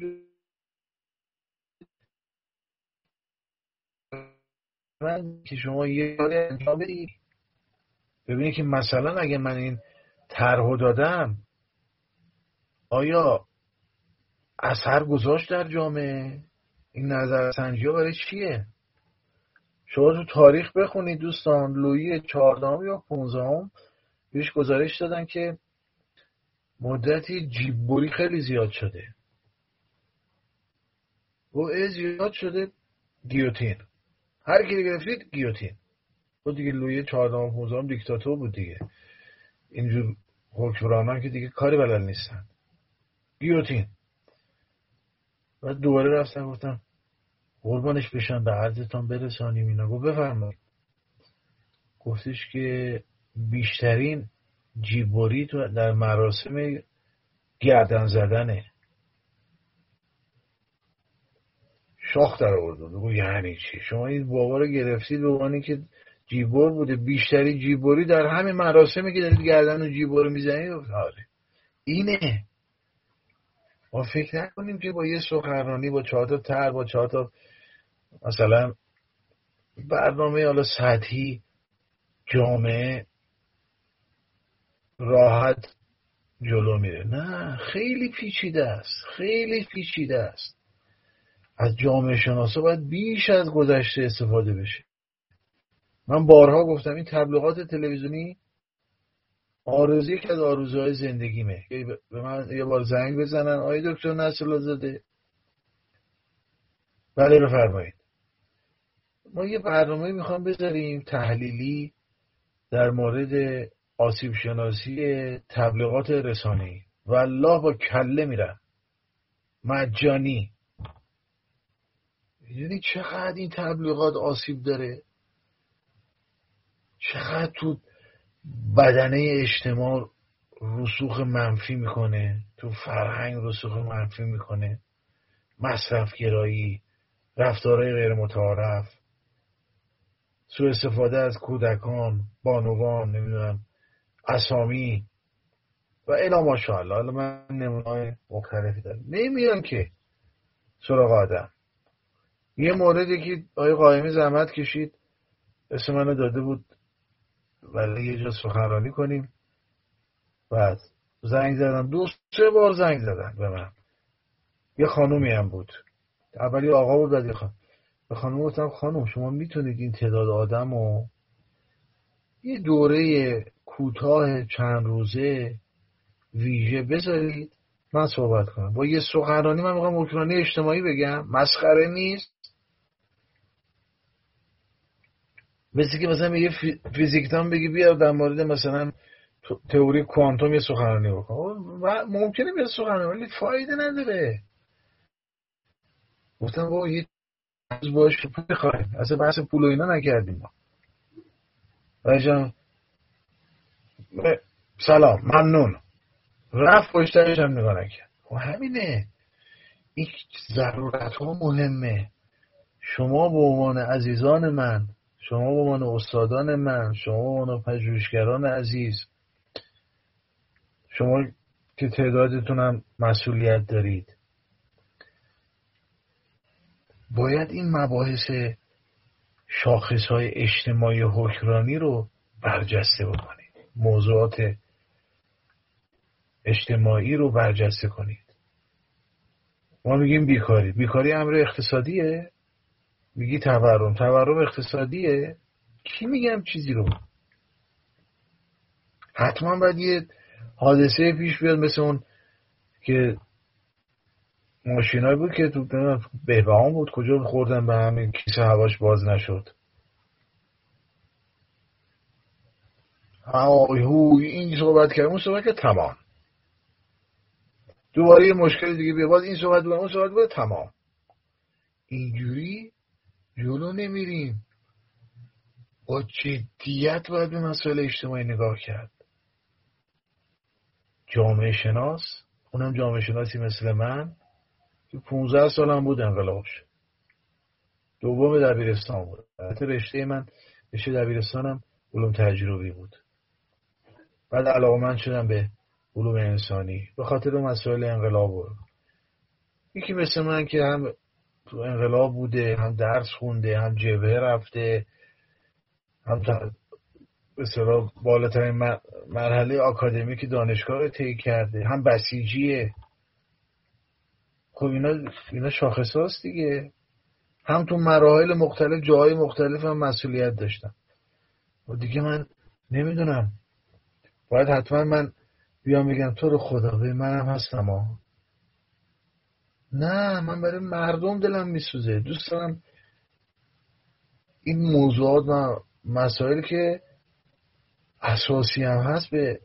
من که شما یه کاری انجام بدید ببینید که مثلا اگه من این طرحو دادم آیا اثر گذاشت در جامعه. این نظرسنجی ها برای چیه؟ شما تو تاریخ بخونید دوستان، لویی 14 یا 15 بهش گزارش دادن که مدتی جیببری خیلی زیاد شده، و زیاد شده گیوتین، هر کی گرفتید گیوتین. و دیگه لویی 14 و 15 دیکتاتور بود دیگه، اینجور حکمرانان که دیگه کاری بلد نیستن، گیوتین. و دوباره رفتن گفتم قربانش بشن به عرضتان برسانیم اینا. گفت بفرمایید. گفتش که بیشترین جیببری تو در مراسم گردن زدنه. شاخ در آورد. بگو یعنی چی؟ شما این بابا رو گرفتید به عنوان که جیببر بوده، بیشتری جیببری در همین مراسمی که دارید گردن و جیببر میزنید. آره اینه. ما فکر نکنیم که با یه سخنرانی با 4 تا تر، با 4 تا مثلا برنامه حالا سطحی جامعه راحت جلو میره. نه، خیلی پیچیده است، خیلی پیچیده است. از جامعه شناسا باید بیش از گذشته استفاده بشه. من بارها گفتم این تبلیغات تلویزیونی یکی از آرزوهای زندگیمه. به من یه بار زنگ بزنن آقای دکتر نصرالله، بله بفرمایید، ما یه برنامه میخوام بذاریم تحلیلی در مورد آسیب شناسی تبلیغات رسانه‌ای. والله با کله میرم، مجانی. یعنی چقدر این تبلیغات آسیب داره، چقدر تو بدنه اجتماع رسوخ منفی میکنه، تو فرهنگ رسوخ منفی میکنه، مصرفگرایی، رفتارهای غیر متعارف، سوء استفاده از کودکان، بانوان، نمیدونم اسامی و الی ماشاءالله. حالا من نمونه‌های مختلفی دارم، نمیان که سراغ آدم. یه موردی که آقای قائمی زحمت کشید اسم منو داده بود ولی یه جا سخنرانی کنیم، بعد زنگ زدم 2-3 بار زنگ زدن به من. یه خانومی هم بود، اولی آقا بود بعد یه خانم. به خانم گفتم خانم شما میتونید این تعداد آدم رو یه دوره کوتاه چند روزه ویژه بذارید من صحبت کنم با یه سخنرانی. من میخوام حکمرانی اجتماعی بگم، مسخره نیست. مثل که مثلا یه فیزیکدان بگی بیا در مورد مثلا تئوری کوانتوم یه سخنرانی بکن، ممکنه بیا سخنرانی ولی فایده نداره. گفتم با یه چیز باش پول خواهیم، اصلا بحث پول و اینا نکردیم ما. بایجان سلام ممنون رفت پشترش هم نگاه نکرد. خب همینه، این ضرورت ها مهمه. شما به عنوان عزیزان من، شما به عنوان استادان من، شما به عنوان پژوهشگران عزیز، شما که تعدادتون هم مسئولیت دارید، باید این مباحث شاخصهای اجتماعی حکمرانی رو برجسته بکنید، موضوعات اجتماعی رو برجسته کنید. ما میگیم بیکاری امر اقتصادیه، میگی تورم اقتصادیه. کی میگم چیزی رو؟ حتما باید یه حادثه پیش بیاد مثل اون که ماشینایی بود که تو بهبهان بود کجا خوردن به همین کیسه هواش باز نشد. این صحبت کرد اون صحبت کرد تمام. دوباره یه مشکل دیگه بیاد این صحبت بود اون صحبت بود تمام. اینجوری جلو نمیریم. با جدیت باید به مسائل اجتماعی نگاه کرد. جامعه شناس، اونم جامعه شناسی مثل من که 15 سالم بود انقلاب شد، دوم دبیرستان بود. البته رشته من رشته دبیرستانم علوم تجربی بود. بعد علاقه‌مند شدم به علوم انسانی به خاطر مسائل انقلاب بود. یکی مثل من که هم تو انقلاب بوده، هم درس خونده، هم جبهه رفته، هم به اصطلاح بالاترین مرحله آکادمیک دانشگاه رو طی کرده، هم بسیجیه. خب اینا شاخصاست دیگه. هم تو مراحل مختلف جاهای مختلف هم مسئولیت داشتم. و دیگه من نمیدونم باید حتما من بیام بگم تو رو خدا به منم هستم ها. نه، من برای مردم دلم میسوزه. دوست دارم این موضوعات و مسائل که اساسی هم هست به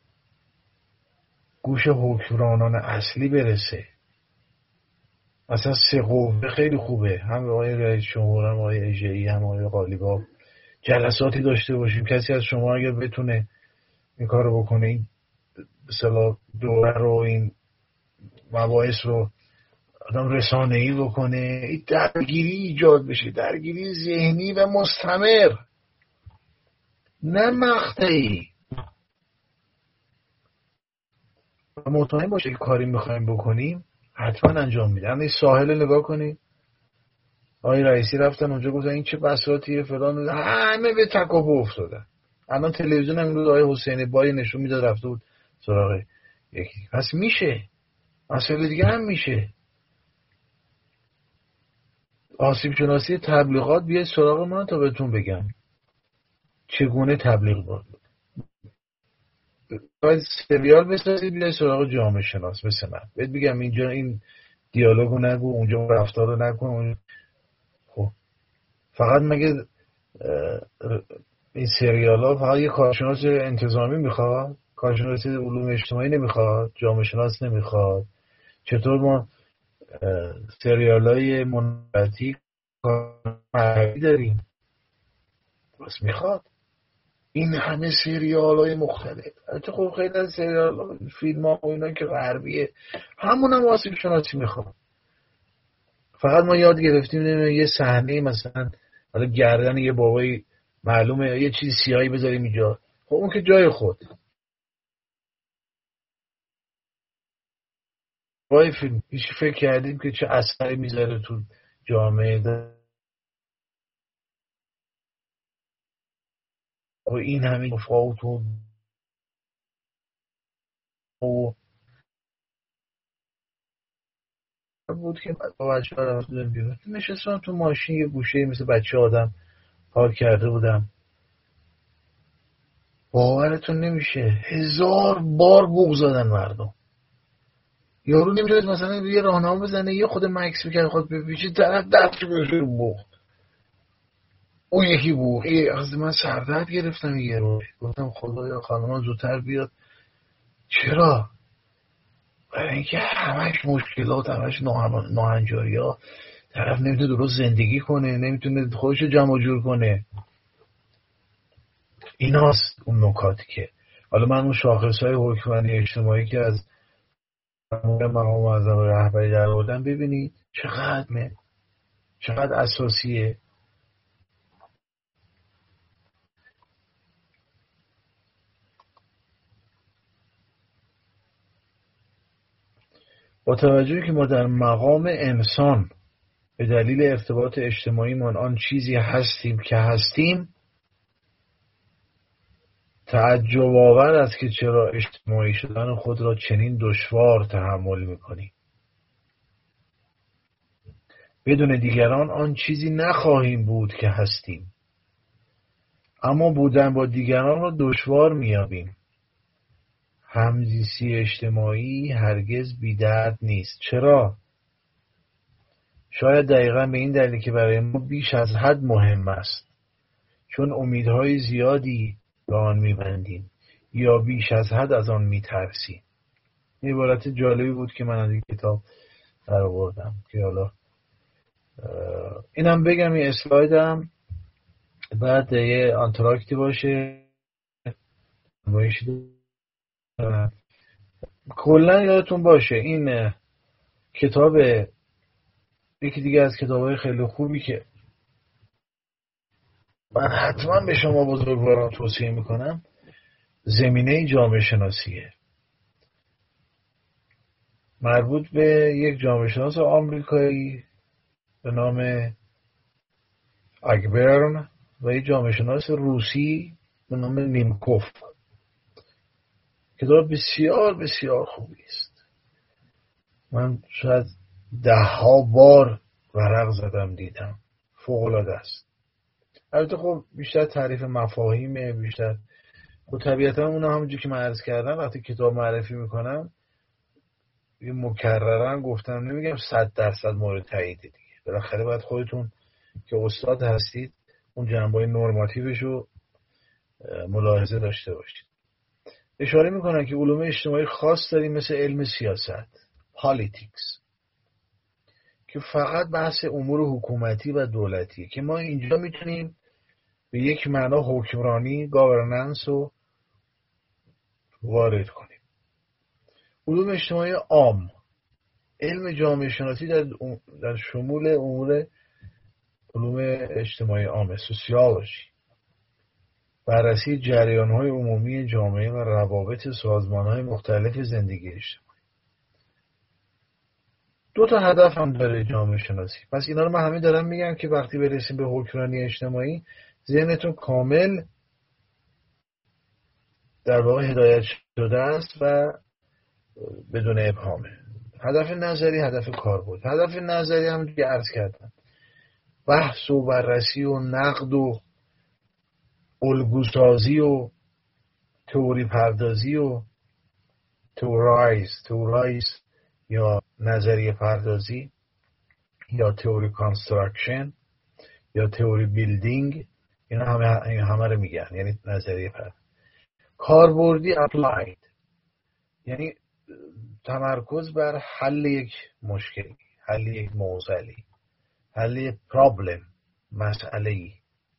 گوش حکمرانان اصلی برسه. مثلا 3 قوه خیلی خوبه، هم آقای رئیس جمهور، هم آقای اژه‌ای، هم آقای قالیباف. جلساتی داشته باشیم، کسی از شما اگر بتونه این کارو بکنه، این مثلا دوره رو، این مباحث رو آدم رسانه‌ای بکنه، این درگیری ایجاد بشه، درگیری ذهنی و مستمر، نه مقطعی. مطمئن باشه که کاری میخوایم بکنیم حتما انجام میدم. این ساحل نگاه کنید، آقای رئیسی رفتن اونجا گفتن این چه بساطیه فلان، همه به تکاپو افتادن. الان تلویزیون امروز آقای حسینی بایی نشون میداد رفته بود سراغ یکی. پس میشه، مسئله دیگه هم میشه. آسیب شناسی تبلیغات بیاید سراغ من تا بهتون بگم چگونه تبلیغ بود. باید سریال بسازید بیاید سراغ جامعه شناس مثل من، بهت بگم اینجا این دیالوگو نگو، اونجا رفتار رو نکن. خب فقط مگه این سریال ها فقط یه کارشناس انتظامی میخواد؟ کارشناس علوم اجتماعی نمیخواد؟ جامعه شناس نمیخواد؟ چطور ما سریال های منبتی کارمردی داریم؟ بس میخواد این همه سریال های مختلف. البته خب خیلی از سریال ها فیلم ها و اینا که غربیه همون هم آسیب شناسی میخواد. فقط ما یاد گرفتیم یه صحنه مثلا حالا گردن یه بابایی معلومه یه چیز سیاهی بذاریم اینجا، خب اون که جای خود وای فیلم هیچ فکر کردیم که چه اثری میذاره تو جامعه و این همین تفاوت و بود که با بچه ها رفتیم بیرون، نشستم تو ماشین یه گوشه مثل بچه آدم پارک کرده بودم. باورتون نمیشه 1000 بار بوق زدن مردم. یارو نمیتونست مثلا یه راهنما بزنه، یه خود مکس میکرد خود بپیچه طرف دست بشه بوق. اون یکی بوق از من سردرد گرفتم. یه رو گفتم خدایا خانمان زودتر بیاد. چرا؟ برای اینکه همش مشکلات، همش ناهنجاری ها، طرف نمیتونه درست زندگی کنه، نمیتونه خودش رو جمع جور کنه. ایناست اون نکاتی که حالا من اون شاخص های حکمرانی اجتماعی که از مقام معظم رهبری در آوردن ببینید چقدر اساسیه. با توجهی که ما در مقام انسان به دلیل ارتباط اجتماعیمان آن چیزی هستیم که هستیم، تعجب آور است که چرا اجتماعی شدن خود را چنین دشوار تحمل می‌کنیم. بدون دیگران آن چیزی نخواهیم بود که هستیم، اما بودن با دیگران را دشوار می‌یابیم. همزیستی اجتماعی هرگز بی‌درد نیست. چرا؟ شاید دقیقاً به این دلیل که برای ما بیش از حد مهم است، چون امیدهای زیادی به آن می‌بندیم یا بیش از حد از آن می‌ترسیم. این عبارت جالبی بود که من از این کتاب درآوردم که حالا اینم بگم، این اسلایدم بعد یه آنتراکتی باشه کلا یادتون باشه این کتاب یکی دیگه از کتاب‌های خیلی خوبی که من حتما به شما بزرگواران توصیه میکنم زمینه جامعه شناسیه، مربوط به یک جامعه شناس آمریکایی به نام اگبرن و یک جامعه شناس روسی به نام نیمکوف. کتاب بسیار بسیار خوبی است. من شاید 10 بار ورق زدم دیدم. فوق‌العاده است. البته خب بیشتر تعریف مفاهیمه، بیشتر خب طبیعتا اون همونجوری که من عرض کردم وقتی کتاب معرفی میکنم یه مکررن گفتم نمیگم 100% مورد تایید دیگه. بالاخره باید خودتون که استاد هستید اون جنبه‌های نورماتیوش رو ملاحظه داشته باشید. اشاره میکنن که علوم اجتماعی خاص داریم مثل علم سیاست، پالیتیکس، که فقط بحث امور حکومتی و دولتیه که ما اینجا میتونیم به یک معنا حکمرانی، گاورننس رو وارد کنیم. علوم اجتماعی عام، علم جامعه شناسی در شمول امور علوم اجتماعی عامه، سوسیولوژی، بررسی جریان‌های عمومی جامعه و روابط سازمان‌های مختلف زندگی اجتماعی. 2 تا هدف هم داره جامعه شناسی. پس اینا رو من همه دارم میگم که وقتی برسیم به حکمرانی اجتماعی ذهنتون کامل در واقع هدایت شده است و بدون ابهامه. هدف نظری، هدف کاربرد. هدف نظری هم که عرض کردم بحث و بررسی و نقد و الگوسازی و تئوری پردازی و تئورایز یا نظریه پردازی یا تئوری کانستراکشن یا تئوری بیلدینگ، اینا همه رو میگن، یعنی نظریه پردازی. کاربردی اپلاید یعنی تمرکز بر حل یک مشکلی، حل یک معضلی، حل یک پرابلم، مسئله‌ای.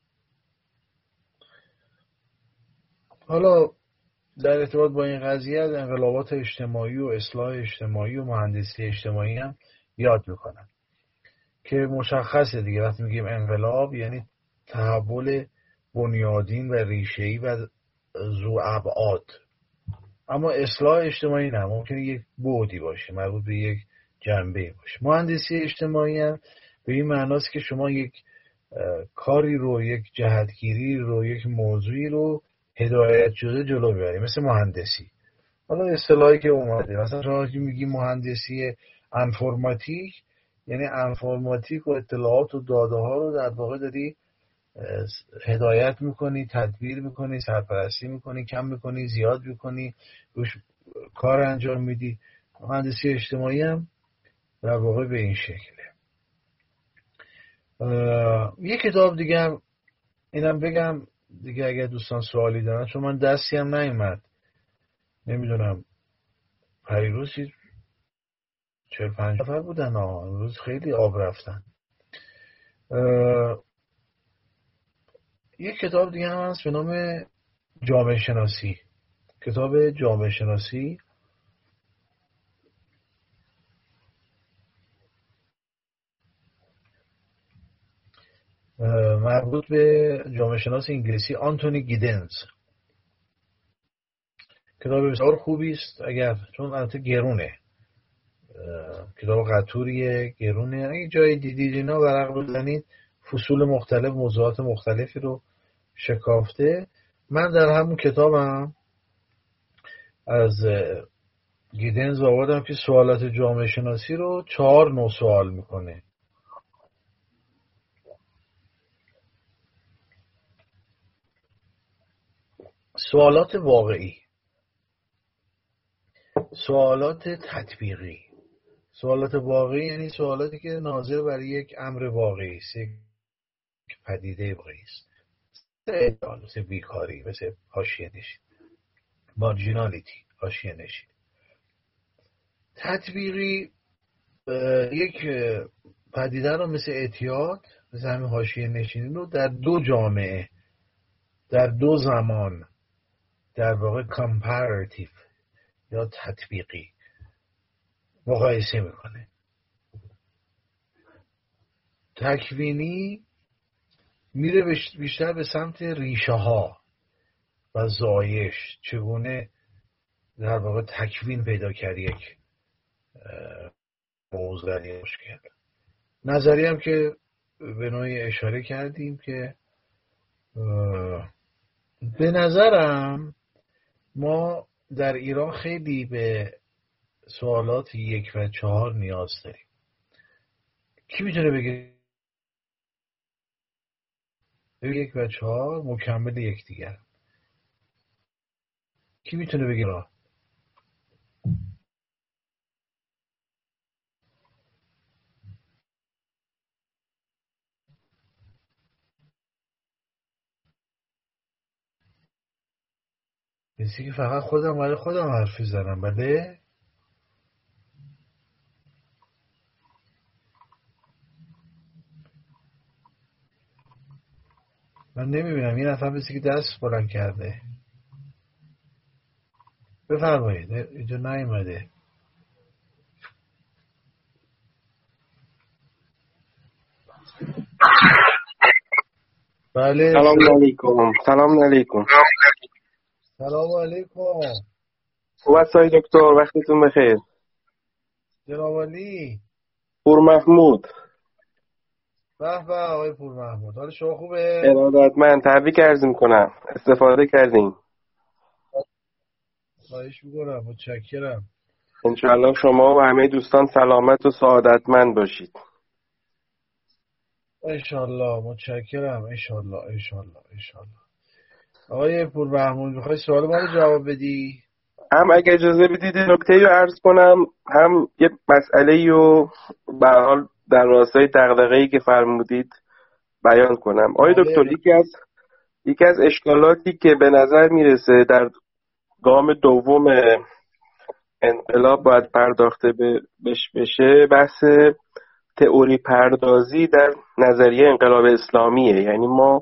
حالا در ارتباط با این قضیه از انقلابات اجتماعی و اصلاح اجتماعی و مهندسی اجتماعی هم یاد میکنن که مشخصه دیگه. وقتی میگیم انقلاب یعنی تحول بنیادین و ریشه‌ای و ذو ابعاد. اما اصلاح اجتماعی نه، ممکنه یک بعدی باشه، مربوط به یک جنبه باشه. مهندسی اجتماعی هم به این معناست که شما یک کاری رو، یک جهتگیری رو، یک موضوعی رو هدایت شده جلو ببرید، مثل مهندسی. حالا اصطلاحی که اومده مثلا شما میگی مهندسی انفرماتیک، یعنی انفرماتیک و اطلاعات و داده ها رو در واقع داری هدایت میکنی، تدبیر میکنی، سرپرستی میکنی، کم میکنی، زیاد میکنی، روش کار انجام میدی. مهندسی اجتماعی هم در واقع به این شکله. یه کتاب دیگه هم اینم بگم دیگه اگر دوستان سوالی دارن، چون من دستی هم نیومد، نمیدونم پریروز 45 نفر بودن، امروز خیلی آب رفتن. یک کتاب دیگه هم هست به نام جامعه شناسی. کتاب جامعه شناسی مربوط به جامعه شناس انگلیسی آنتونی گیدنز. کتاب بسیار خوبی است، اگر چون البته گرونه، کتاب قطوریه، گرونه. اگه جایی دیدید اینا ورق بزنید، فصول مختلف، موضوعات مختلفی رو شکافته. من در همون کتابم از گیدنز آوردم که سوالات جامعه شناسی رو 4 نوع سوال میکنه. سوالات واقعی، سوالات تطبیقی. سوالات واقعی یعنی سوالاتی که ناظر بر یک امر واقعی است، یک پدیده واقعی است، مثل بیکاری، مثل حاشیه نشین، مارجینالیتی، حاشیه نشین. تطبیقی یک پدیده رو مثل اعتیاد، مثل همین حاشیه نشینی رو در 2 جامعه، در 2 زمان، در واقع کامپاراتیو یا تطبیقی مقایسه میکنه. تکوینی میره بیشتر به سمت ریشه ها و زایش، چگونه در واقع تکوین پیدا کرد یک موضوع یا مشکل. نظری هم که به نوعی اشاره کردیم که به نظرم ما در ایران خیلی به سوالات 1 و 4 نیاز داریم. کی میتونه بگه 1 و 4 مکمل یکدیگر؟ کی میتونه بگه را؟ کسی که فقط خودم برای خودم حرفی زنم. بله من نمیبینم. یه نفر بسی که دست بلند کرده. بفرمایید، اینجا نیومده. بله. سلام علیکم. سلام علیکم. سلام علیکم. خوب هستید دکتر؟ وقتتون بخیر. جناب علی. پور محمود. به به آقای پور محمود، حال شما خوبه؟ ارادتمند. تبریک عرض میکنم، استفاده کردیم. خواهش میکنم، متشکرم. انشاءالله شما و همه دوستان سلامت و سعادتمند باشید. انشالله، متشکرم. انشالله. آقای پور محمود میخوای سوال ما رو جواب بدی؟ هم اگه اجازه بدید نکته‌ای رو عرض کنم، هم یه مسئله‌ای رو به هر حال در راستای دغدغه‌ای که فرمودید بیان کنم. آقای دکتر، یکی از اشکالاتی که به نظر میرسه در گام دوم انقلاب باید پرداخته بشه، بحث تئوری پردازی در نظریه انقلاب اسلامیه. یعنی ما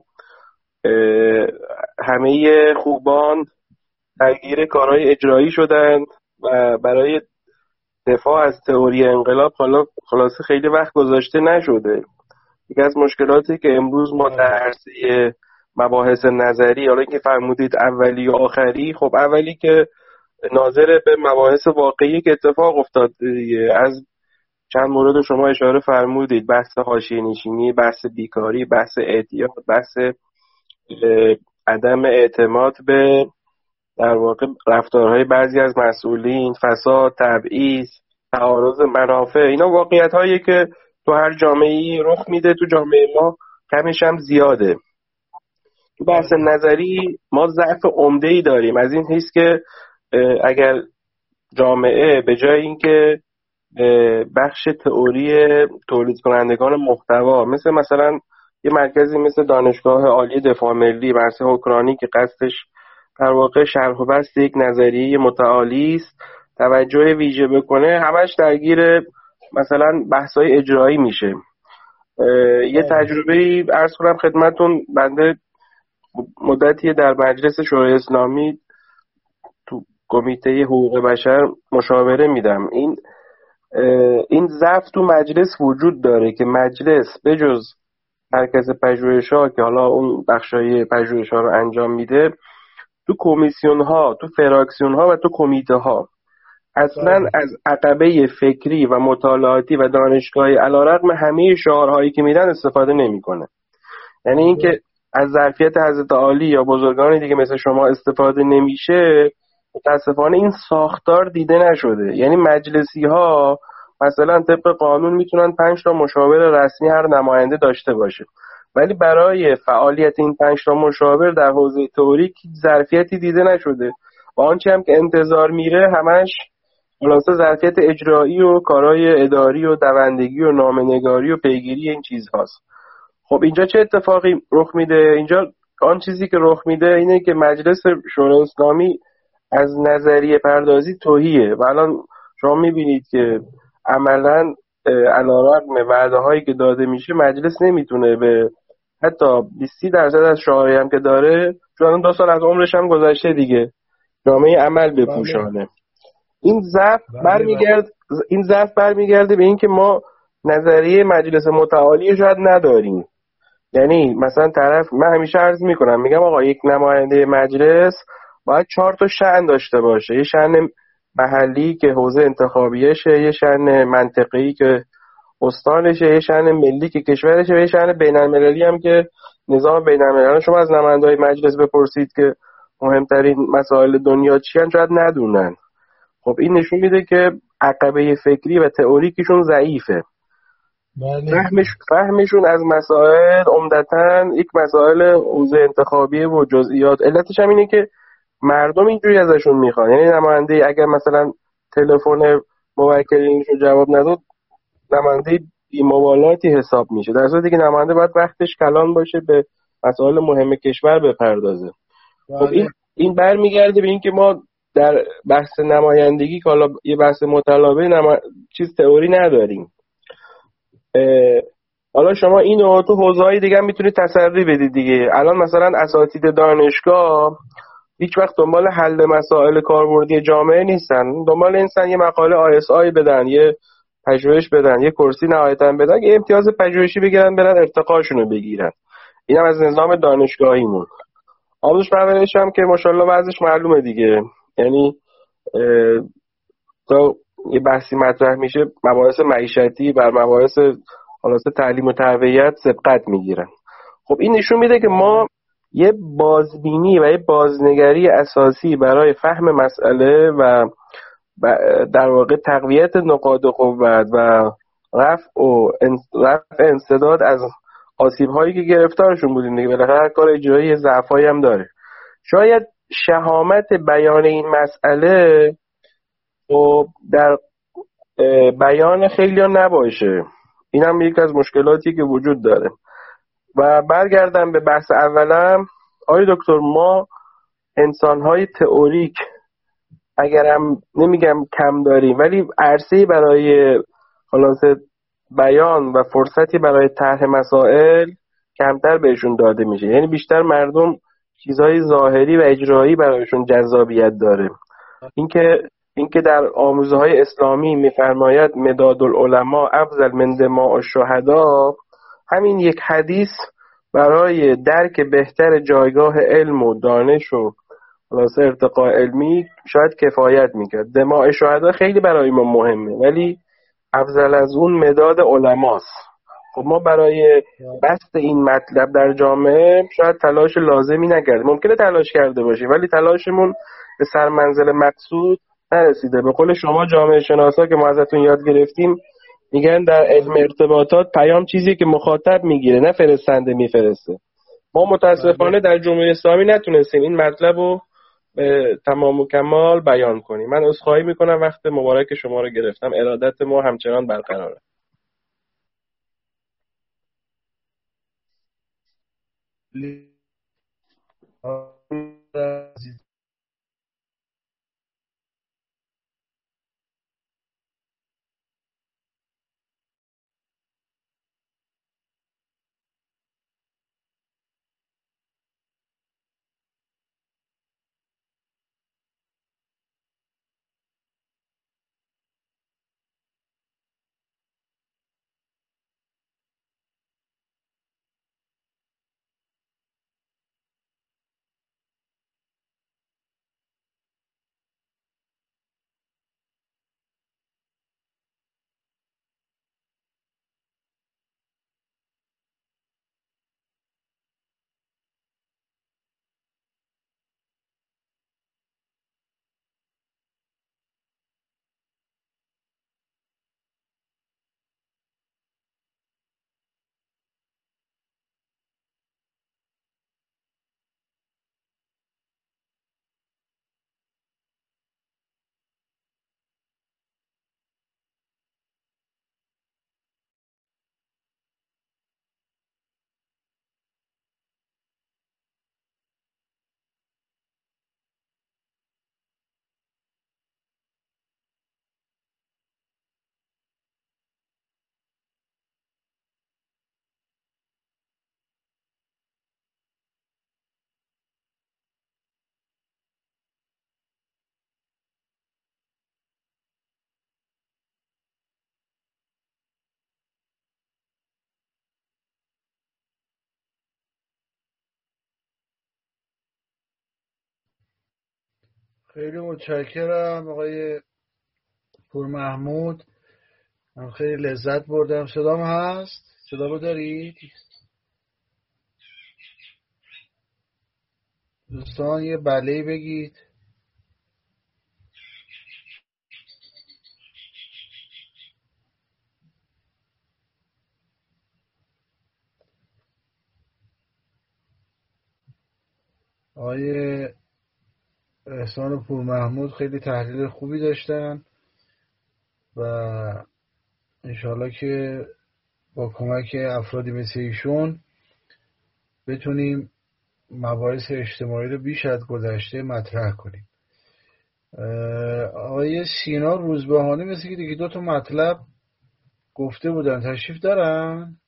همه خوبان درگیر کارهای اجرایی شدند و برای دفاع از تئوری انقلاب حالا خلاصه خیلی وقت گذاشته نشده. یکی از مشکلاتی که امروز ما در عرصه مباحث نظری، حالا که فرمودید اولی و آخری، خب اولی که ناظر به مباحث واقعی که اتفاق افتاد، از چند مورد شما اشاره فرمودید، بحث حاشیه نشینی، بحث بیکاری، بحث اعتیاد، بحث عدم اعتماد به در واقع رفتارهای بعضی از مسئولین، فساد، تبعیض، تعارض منافع. اینا واقعیت هایی که تو هر جامعه‌ای رخ میده، تو جامعه ما کمش هم زیاده. تو بحث نظری ما ضعف عمده‌ای داریم، از این حیث که اگر جامعه به جای اینکه بخش تئوری تولید کنندگان محتوا، مثلا یه مرکزی مثل دانشگاه عالی دفاع ملی بحث اوکراینی که قصدش در واقع شرح و بسط یک نظریه متعالی است، توجه ویژه بکنه، همش درگیر مثلا بحث‌های اجرایی میشه. یه تجربه عرض کنم خدمتون، بنده مدتی در مجلس شورای اسلامی تو کمیته حقوق بشر مشاوره میدم. این ضعف تو مجلس وجود داره که مجلس بجز مرکز پژوهش‌ها که حالا اون بخشای پژوهش‌ها رو انجام میده، تو کمیسیون ها، تو فراکسیون ها و تو کمیته ها اصلا از عقبه فکری و مطالعاتی و دانشگاهی علیرغم همه شعارهایی که میدن استفاده نمیکنه. یعنی اینکه از ظرفیت حضرت عالی یا بزرگان دیگه مثل شما استفاده نمیشه، متاسفانه این ساختار دیده نشده. یعنی مجلسی ها مثلا طبق قانون میتونن 5 تا مشاور رسمی هر نماینده داشته باشه، ولی برای فعالیت این 5 تا مشاور در حوزه تئوریک ظرفیتی دیده نشده و آنچه هم که انتظار میره همش خلاصه ظرفیت اجرایی و کارهای اداری و دوندگی و نامه‌نگاری و پیگیری این چیزهاست. خب اینجا چه اتفاقی رخ میده؟ اینجا آن چیزی که رخ میده اینه که مجلس شورای اسلامی از نظریه پردازی تهیه و الان شما میبینید که عملا علیرغم وعده هایی که داده میشه مجلس نمیتونه به حتی 20% از شعاری هم که داره، چون 2 سال از عمرش هم گذشته دیگه، جامعه عمل بپوشانه. این ضعف برمیگرده به اینکه ما نظریه مجلس متعالی شاید نداریم. یعنی مثلا من همیشه عرض میکنم، میگم آقا یک نماینده مجلس باید 4 تا شأن داشته باشه. یه شأن محلی که حوزه انتخابیشه، یه شأن منطقه‌ای که استانشه، یه شأن ملی که کشورشه و یه شأن بین‌المللی هم که نظام بین‌المللی. شما از نماینده‌های مجلس بپرسید که مهمترین مسائل دنیا چی ان، شاید ندونن. خب این نشون میده که عقبه فکری و تئوریکشون ضعیفه. فهمشون از مسائل عمدتاً یک مسائل حوزه انتخابیه و جزئیات. علتش هم اینه که مردم اینجوری ازشون میخوان. یعنی نماینده اگر مثلا تلفن موکلینش رو جواب نداد، نماینده بی‌مبالاتی حساب میشه، در صورتی که نماینده باید وقتش کلان باشه به مسائل مهم کشور بپردازه. خب این برمیگرده به این که ما در بحث نمایندگی که حالا یه بحث مطالبه چیز تئوری نداریم. حالا شما اینو تو حوزه‌های دیگه هم میتونید تسری بدید دیگه. الان مثلا اساتید دانشگاه هیچ وقت دنبال حل مسائل کاربردی جامعه نیستن، دنبال اینن یه مقاله ISI بدن، یه پژوهش بدن، یه کرسی نهایتاً بدن، یه امتیاز پژوهشی بگیرن، برن ارتقاشون رو بگیرن. اینم از نظام دانشگاهیمون. آموزش پرورش هم که ماشاءالله وضعش معلومه دیگه. یعنی تا یه بحثی مطرح میشه مباحث معیشتی بر مباحث خلاصه تعلیم و تربیت سبقت میگیرن. خب این نشون میده که ما یه بازبینی و یه بازنگری اساسی برای فهم مسئله و در واقع تقویت نقاط قوت و رفع انسداد از آسیب‌هایی که گرفتارشون بودیم دیگه. بالاخره هر کار اجرایی ضعفایی هم داره. شاید شهامت بیان این مسئله و در بیان خیلی ها نباشه. این هم یک از مشکلاتی که وجود داره. و برگردم به بحث اولم، آقای دکتر، ما انسان‌های تئوریک اگرم نمیگم کم داریم، ولی عرصه‌ای برای خلاصه بیان و فرصتی برای طرح مسائل کمتر بهشون داده میشه. یعنی بیشتر مردم چیزهای ظاهری و اجرایی برایشون جذابیت داره. اینکه در آموزه‌های اسلامی می‌فرماید مداد العلماء افضل من دماء الشهداء، همین یک حدیث برای درک بهتر جایگاه علم و دانش و خلاصه ارتقاء علمی شاید کفایت میکرد. دماء شهداء خیلی برای ما مهمه، ولی افضل از اون مداد علماست. خب ما برای بسط این مطلب در جامعه شاید تلاش لازمی نکردیم. ممکنه تلاش کرده باشیم ولی تلاشمون به سرمنزل مقصود نرسیده. به قول شما جامعه شناسا که ما ازتون یاد گرفتیم میگن در علم ارتباطات پیام چیزی که مخاطب میگیره نه فرستنده میفرسته. ما متاسفانه در جمهوری اسلامی نتونستیم این مطلب رو به تمام و کمال بیان کنیم. من عذرخواهی میکنم وقت مبارک شما رو گرفتم. ارادت ما همچنان برقراره. خیلی متشکرم آقای پور محمود. من خیلی لذت بردم. صدام هست؟ صدا رو دارید؟ دوستان یه بله بگید. آقای احسان پور محمود خیلی تحلیل خوبی داشتن و انشاءالله که با کمک افرادی مثل ایشون بتونیم مباحث اجتماعی رو بیش از گذشته مطرح کنیم. آقای سینا روزبهانی مثل که دیگه 2 تا مطلب گفته بودن، تشریف دارن؟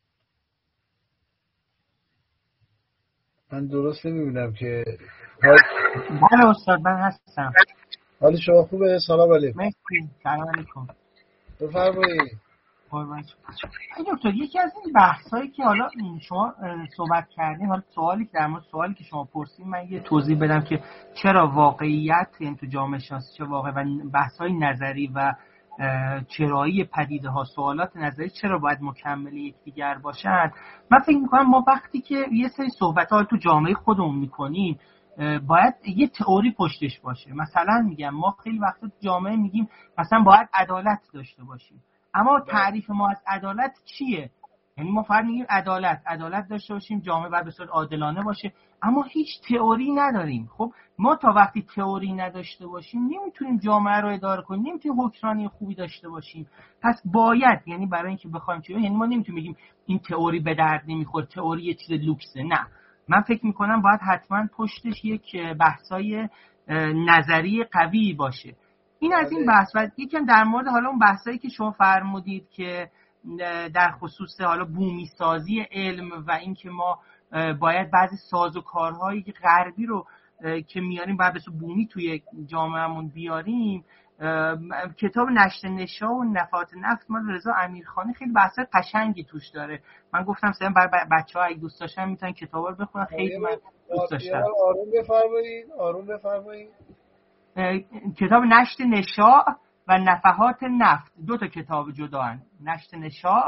من درست نمیبینم که. بله استاد من هستم. حال شما خوبه؟ سلام علیکم. مرسی. سلام علیکم. بفرمایید. قربان شما. دکتر یکی از این بحثایی که حالا شما صحبت کردین، حالا سوالی که در مورد سوالی که شما پرسیدین من یه توضیح بدم که چرا واقعیت یعنی تو جامعه شناسی چه واقع و بحث‌های نظری و چرایی پدیده ها، سوالات نظری چرا باید مکمل یکدیگر باشن. من فکر می‌کنم ما وقتی که یه سری صحبت‌ها تو جامعه خودمون می‌کنیم باید یه تئوری پشتش باشه. مثلا میگم ما خیلی وقتا تو جامعه میگیم مثلا باید عدالت داشته باشیم، اما تعریف ما از عدالت چیه؟ یعنی ما فقط میگیم عدالت داشته باشیم، جامعه باید به صورت عادلانه باشه، اما هیچ تئوری نداریم. خب ما تا وقتی تئوری نداشته باشیم نمیتونیم جامعه رو اداره کنیم، نمیتونیم حکمرانی خوبی داشته باشیم. پس باید، یعنی برای اینکه بخوایم چه، یعنی ما نمیتونیم بگیم این تئوری به درد نمیخوره، تئوری یه چیز لوکسه. نه، من فکر میکنم باید حتما پشتش یک بحثای نظری قوی باشه. این از این بحث. و یکم در مورد حالا اون بحثایی که شما فرمودید که در خصوص حالا بومی سازی علم و این که ما باید بعضی سازوکارهایی که غربی رو که میاریم باید به صورت بومی توی جامعهمون بیاریم. کتاب نشت نشا و نفحات نفت مال رضا امیرخانی خیلی بحثای قشنگی توش داره. من گفتم مثلا برای بچه‌ها اگه دوست داشتن میتونن کتابا رو بخونن، خیلی من دوست داشتم. آروم بفرمایید. کتاب نشت نشا و نفحات نفت 2 تا کتاب جدا هن. نشت نشا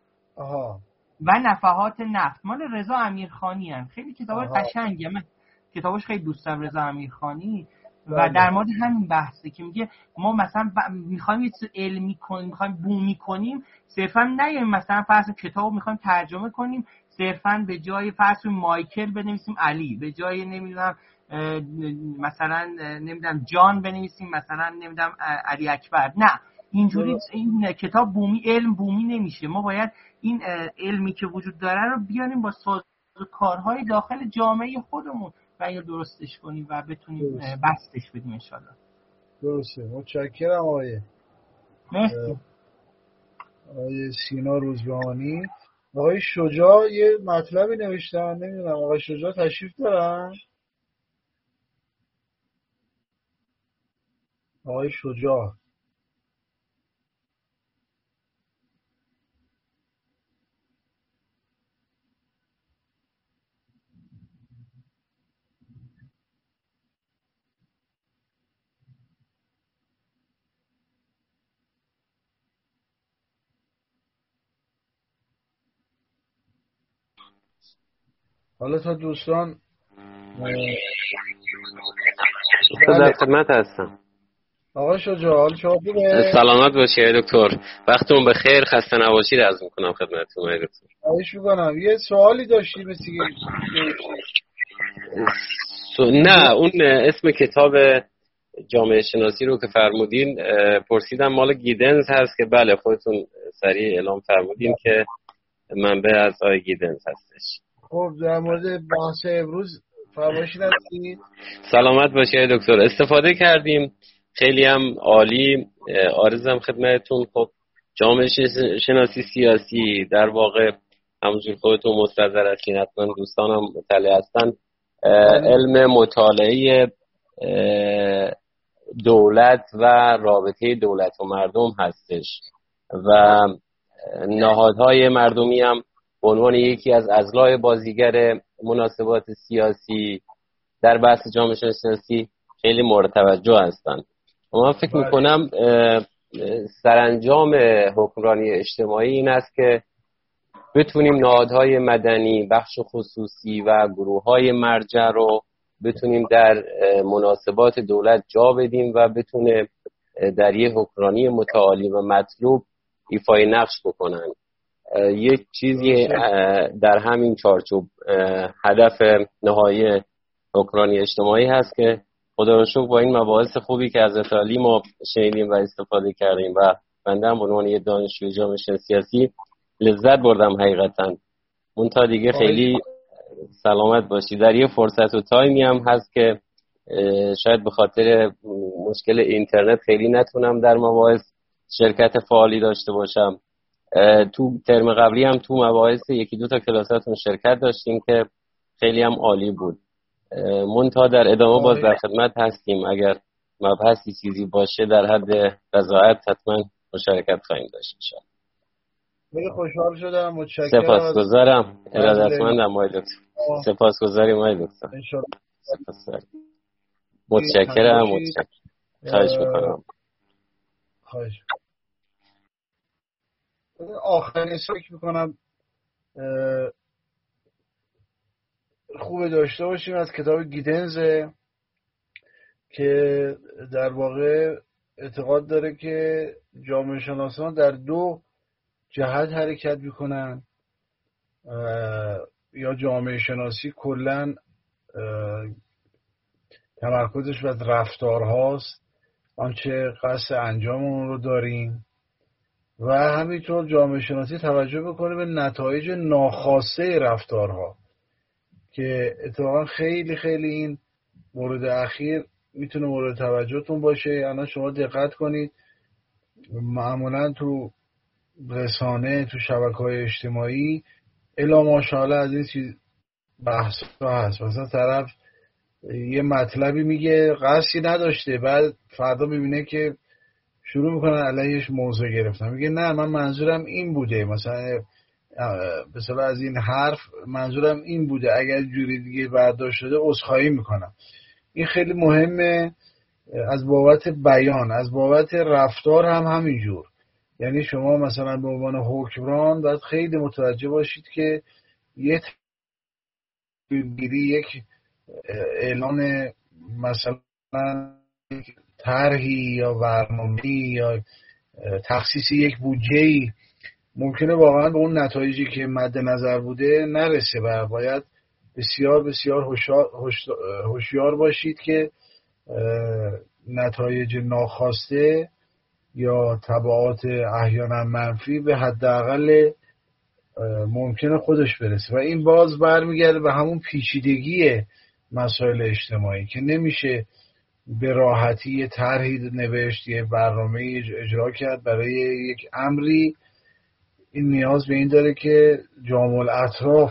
و نفحات نفت مال رضا امیرخانی هن. خیلی کتاب قشنگه، من کتابش خیلی دوست دارم رضا امیرخانی. و در مورد همین بحثه که میگه ما مثلا میخوایم یه چیز علمی کنیم، میخوایم بومی کنیم، صرفا نه مثلا فرض کتابو میخوایم ترجمه کنیم صرفا به جای فرض مایکل بنویسیم علی، به جای نمیدونم مثلا نمیدونم جان بنویسیم مثلا نمیدونم علی اکبر. نه، اینجوری این کتاب بومی، علم بومی نمیشه. ما باید این علمی که وجود داره رو بیاریم با سازوکارهای داخل جامعه خودمون و اینو درستش کنیم و بتونیم بستش بدیم انشالله. درسته. متشکرم آقای سینا روزبهانی. آقای شجاع یه مطلبی نوشتن، نمیدونم آقای شجاع تشریف دارن؟ آقای شجاع حالا تا دوستان در خدمت هستم. آقای شجاع حال شما خوبه؟ سلامت باشی دکتر، وقتتون بخیر، خسته نباشید عرض میکنم خدمتتون دکتر. خواهش میکنم. یه سوالی داشتی مثل نه اون اسم کتاب جامعه شناسی رو که فرمودین پرسیدم مال گیدنز هست که بله خودتون سریع اعلام فرمودین که منبع از آقای گیدنز هستش. خب در مورد بحث امروز فرمایشی ندارید؟ سلامت باشی دکتر، استفاده کردیم خیلی هم عالی. عرضم خدمتتون خب جامعه شناسی سیاسی در واقع همونجور خودتون مستحضر هستین، حتما دوستانم مطلع هستن، علم مطالعه دولت و رابطه دولت و مردم هستش و نهادهای مردمی هم به عنوان یکی از اضلاع بازیگر مناسبات سیاسی در بحث جامعه شناسی خیلی مورد توجه هستن. و من فکر میکنم سرانجام حکمرانی اجتماعی این است که بتونیم نهادهای مدنی، بخش خصوصی و گروه‌های مرجع رو بتونیم در مناسبات دولت جا بدیم و بتونه در یک حکمرانی متعالی و مطلوب ایفای نقش بکنن. یک چیزی در همین چارچوب هدف نهایی حکمرانی اجتماعی هست که خدا رو شکر با این مباحث خوبی که حضرت علی ما شنیدیم و استفاده کردیم و بنده هم به عنوان یک دانشجوی جامعه سیاسی لذت بردم حقیقتا. اون تا دیگه خیلی سلامت باشی. در یه فرصت و تایمی هم هست که شاید به خاطر مشکل اینترنت خیلی نتونم در مباحث شرکت فعالی داشته باشم. تو ترم قبلی هم تو مباحث یکی دو تا کلاساتون شرکت داشتیم که خیلی هم عالی بود. منتها در ادامه باز در خدمت هستیم. اگر مبحثی چیزی باشه در حد رضایت حتما مشارکت خواهیم داشت ان شاء الله. خیلی خوشحال شدم. متشکرم. سپاسگزارم. ارادتمندم آقای دکتر. سپاسگزاریم آقای دکتر. متشکرم. خواهش میکنم. خواهش. آخرین فکر میکنم خوبه داشته باشیم از کتاب گیدنز که در واقع اعتقاد داره که جامعه شناسان در دو جهت حرکت میکنن یا جامعه شناسی کلن تمرکزش بر رفتارهاست، آنچه قصد انجام اون رو داریم، و همینطور جامعه شناسی توجه بکنه به نتایج ناخواسته رفتارها که اتفاقا خیلی خیلی این مورد اخیر میتونه مورد توجهتون باشه. الان شما دقت کنید معمولا تو رسانه، تو شبکه‌های اجتماعی الا ماشاءالله از این چیز بحث هست. مثلا طرف یه مطلبی میگه قصدی نداشته، بعد فردا میبینه که شروع میکنن علیهش موضوع گرفتن، میگه نه من منظورم این بوده، مثلا مثلا از این حرف منظورم این بوده، اگر جوری دیگه برداشت شده عذرخواهی میکنم. این خیلی مهمه از بابت بیان، از بابت رفتار هم همینجور. یعنی شما مثلا به عنوان حکمران باید خیلی متوجه باشید که یک اعلان مثلا طرحی یا برنامه‌ای یا تخصیص یک بودجه‌ای ممکنه واقعا به اون نتایجی که مد نظر بوده نرسه و باید بسیار بسیار هوشیار باشید که نتایج ناخواسته یا تبعات احیانا منفی به حداقل ممکنه خودش برسه. و این باز برمیگرده به همون پیچیدگی مسائل اجتماعی که نمیشه به راحتی یه طرحی نوشت، یه برنامه اجرا کرد برای یک امری. این نیاز به این داره که جامع الاطراف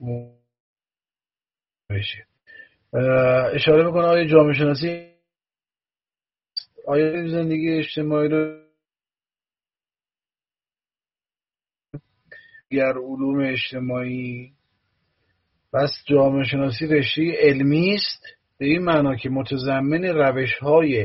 بشه. اشاره میکنه آیا جامعه شناسی آیا زندگی اجتماعی رو گر علوم اجتماعی، بس جامعه شناسی رشته علمی است به این معنا که متضمن روش‌های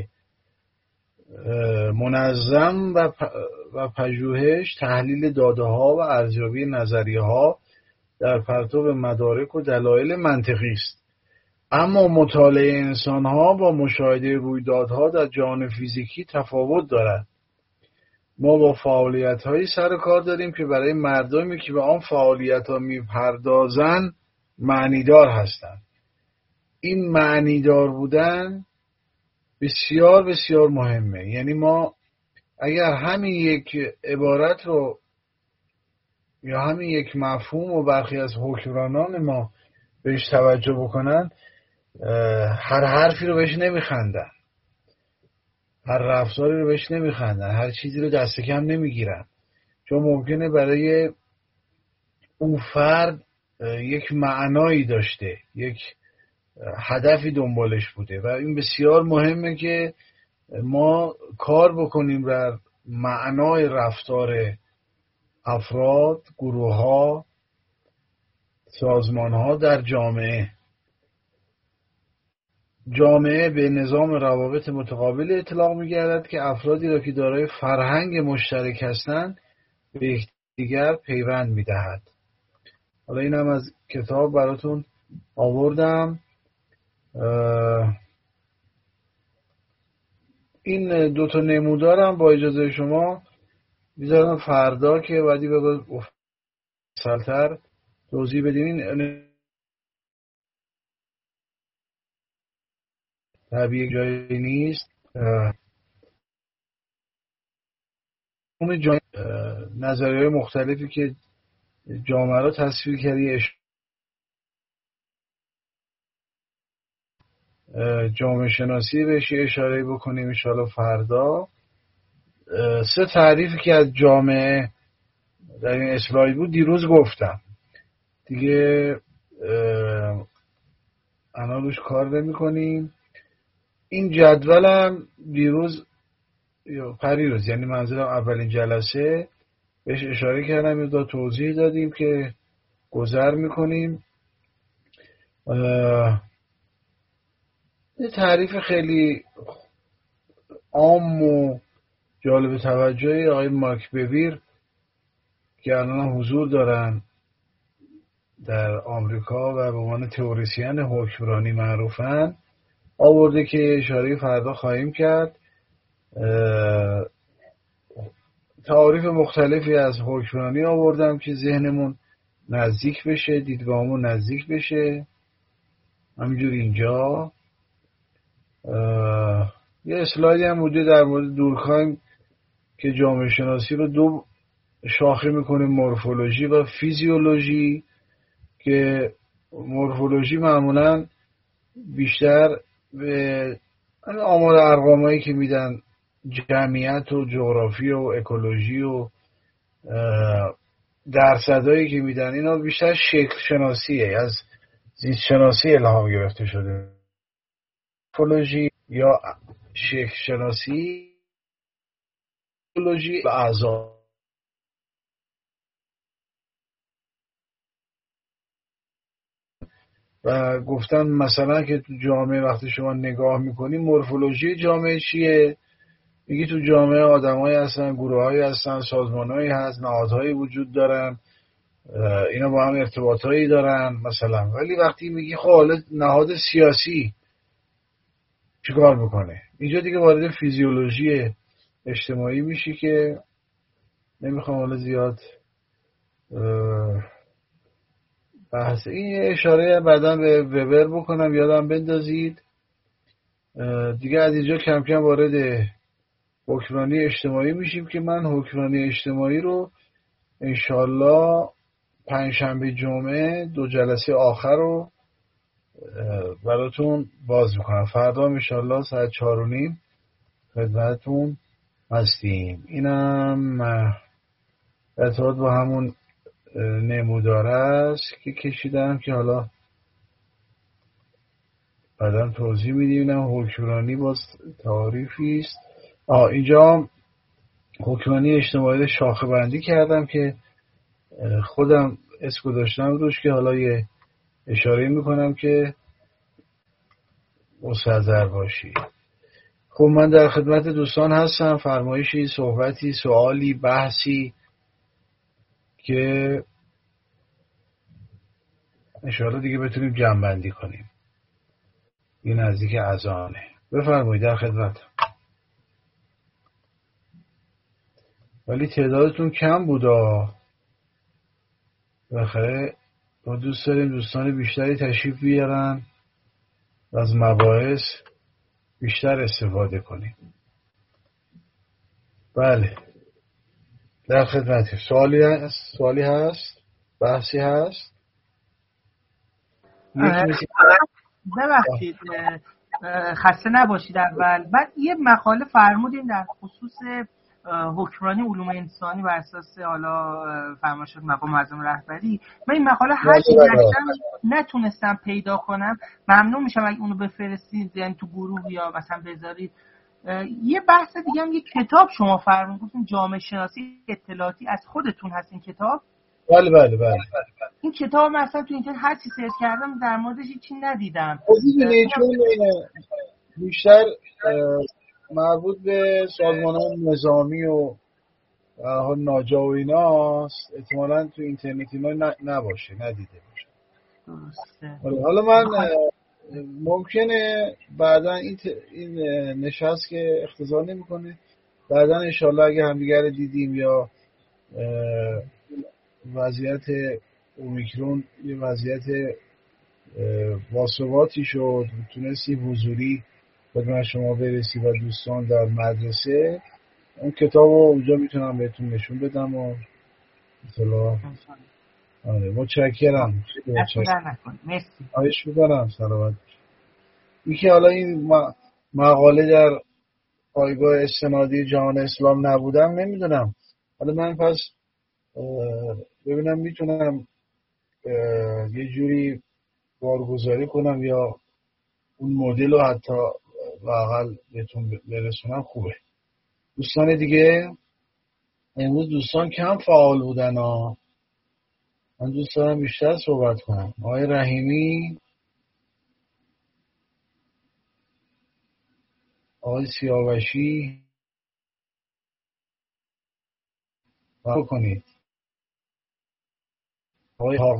منظم و پژوهش، تحلیل داده‌ها و ارزیابی نظریه‌ها در پرتو مدارک و دلایل منطقی است. اما مطالعه انسان‌ها با مشاهده رویدادها در جهان فیزیکی تفاوت دارد. ما با فعالیت‌هایی سر کار داریم که برای مردمی که به آن فعالیت‌ها می‌پردازند معنیدار هستند. این معنیدار بودن بسیار بسیار مهمه. یعنی ما اگر همین یک عبارت رو یا همین یک مفهوم و برخی از حکمرانان ما بهش توجه بکنن، هر حرفی رو بهش نمیخندن، هر رفتاری رو بهش نمیخندن، هر چیزی رو دست کم نمیگیرن، چون ممکنه برای اون فرد یک معنایی داشته، یک هدفی دنبالش بوده. و این بسیار مهمه که ما کار بکنیم بر معنای رفتار افراد، گروه‌ها، سازمان‌ها در جامعه. جامعه به نظام روابط متقابل اطلاق می‌گردد که افرادی را که دارای فرهنگ مشترک هستند به یکدیگر پیوند می‌دهد. حالا اینم از کتاب براتون آوردم. این دوتا نمودارم با اجازه شما میذارم فردا که بعدی به مفصل‌تر توضیح بدیم. این طبیعی جایی نیست. اون نظریه‌های مختلفی که جامعه رو تصویر کردی جامعه شناسی بهش اشاره بکنیم انشاءالله فردا. 3 تعریفی که از جامعه در این اسلاید بود دیروز گفتم دیگه، الان روش کار نمی کنیم. این جدولم دیروز یا پریروز، یعنی منظورم اولین جلسه، بهش اشاره کردم، یه توضیح دادیم که گذر میکنیم. یه تعریف خیلی عام و جالب توجهی آقای مارک بویر که الان حضور دارن در آمریکا و به عنوان تئوریسین حکمرانی معروفن آورده که اشاره فردا خواهیم کرد. تعاریف مختلفی از حکمرانی آوردم که ذهنمون نزدیک بشه، دیدگاهمون نزدیک بشه. همینجور اینجا یه اسلایدی هم بوده در مورد دورکهایم که جامعه شناسی رو 2 شاخه میکنه، مورفولوژی و فیزیولوژی، که مورفولوژی معمولا بیشتر به آمار ارقامایی که میدن جمعیت و جغرافی و اکولوژی و درصدایی که میدن اینا بیشتر شکل شناسیه، از زیست شناسی الهام گرفته شده. مورفولوژی یا شکل شناسی، فیزیولوژی و اعضا. و گفتن مثلا که تو جامعه وقتی شما نگاه میکنی مورفولوژی جامعه چیه؟ میگی تو جامعه آدمایی هستن، گروهایی هستن، سازمانایی هست، نهادهایی وجود دارن، اینا با هم ارتباطایی دارن مثلا. ولی وقتی میگی خب حالا نهاد سیاسی چیکار میکنه، اینجا دیگه وارد فیزیولوژی اجتماعی میشی که نمیخوام حالا زیاد بحث. این اشاره بعدا به وبر بکنم، یادم بندازید دیگه. از اینجا کم کم وارد حکمرانی اجتماعی میشیم که من حکمرانی اجتماعی رو انشالله 5 شنبه جمعه 2 جلسه آخر رو براتون باز میکنم. فردا انشالله ساعت 4:30 خدمتتون هستیم. اینم ارتباط با همون نموداره است که کشیدم که حالا بعدم توضیح میدیم. حکمرانی باز تعریفی است. اینجا حکمرانی اجتماعی رو شاخه بندی کردم که خودم اسم گذاشتم روش که حالا یه اشاره میکنم که مستحضر باشی. خب من در خدمت دوستان هستم. فرمایشی، صحبتی، سوالی، بحثی که انشاءالله دیگه بتونیم جمع بندی کنیم. این نزدیک اذانه. بفرمایید، در خدمت. ولی تعدادتون کم بودا. بخیر ما دوست داریم دوستان بیشتری تشریف بیارن و از مباحث بیشتر استفاده کنیم. بله در خدمتی. سوالی هست؟ بحثی هست؟ ببخشید خسته نباشید. اول بعد یه مقاله فرمودین در خصوص حکمرانی علوم انسانی بر اساس حالا فرمایشات مقام معظم رهبری. من این مقاله هر چی گشتم نتونستم پیدا کنم. ممنون میشم اگه اونو بفرستید یعنی تو گروه یا مثلا بذارید. یه بحث دیگه هم، یه کتاب شما فرمودین جامعه شناسی اطلاعاتی، از خودتون هست این کتاب؟ بله. این کتاب مثلا تو اینترنت هر چی سرچ کردم در موردش چی ندیدم. میدونی چون بیشتر مربوط به سازمان‌های نظامی و ناجا و ایناست، احتمالاً تو اینترنت اینا نباشه، ندیده باشه. درسته. حالا من ممکنه بعدا این نشست که اختصار نمیکنه، بعدا انشالله اگه همدیگر رو دیدیم یا وضعیت اومیکرون یه وضعیت واثباتی شد، تونستی حضوری خدمت شما برسی و دوستان در مدرسه، اون کتاب رو اونجا میتونم بهتون نشون بدم و اطلاع. متشکرم. مرسی. خواهش میکنم. سلامت. یکی حالا این مقاله در پایگاه استنادی جهان اسلام نبودم، نمیدونم. حالا من پس ببینم میتونم یه جوری بارگذاری کنم یا اون مدل رو حتی واقعا بهتون برسونم. خوبه. دوستان دیگه امروز دوستان کم فعال بودن ها. من دوست دارم بیشتر صحبت کنم. آقای رحیمی، آقای سیاوشی کنید. آقای ها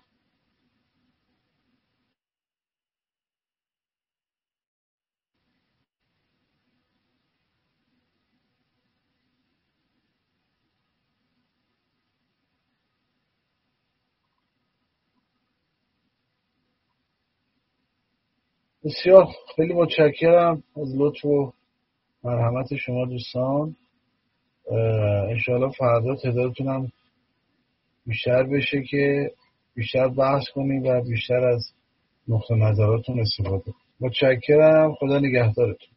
بسیار خیلی متشکرم از لطف و مرحمت شما دوستان. انشاءالله فردا تعدادتونم بیشتر بشه که بیشتر بحث کنیم و بیشتر از نقطه نظراتون استفاده کنیم. متشکرم. خدا نگهدارتون.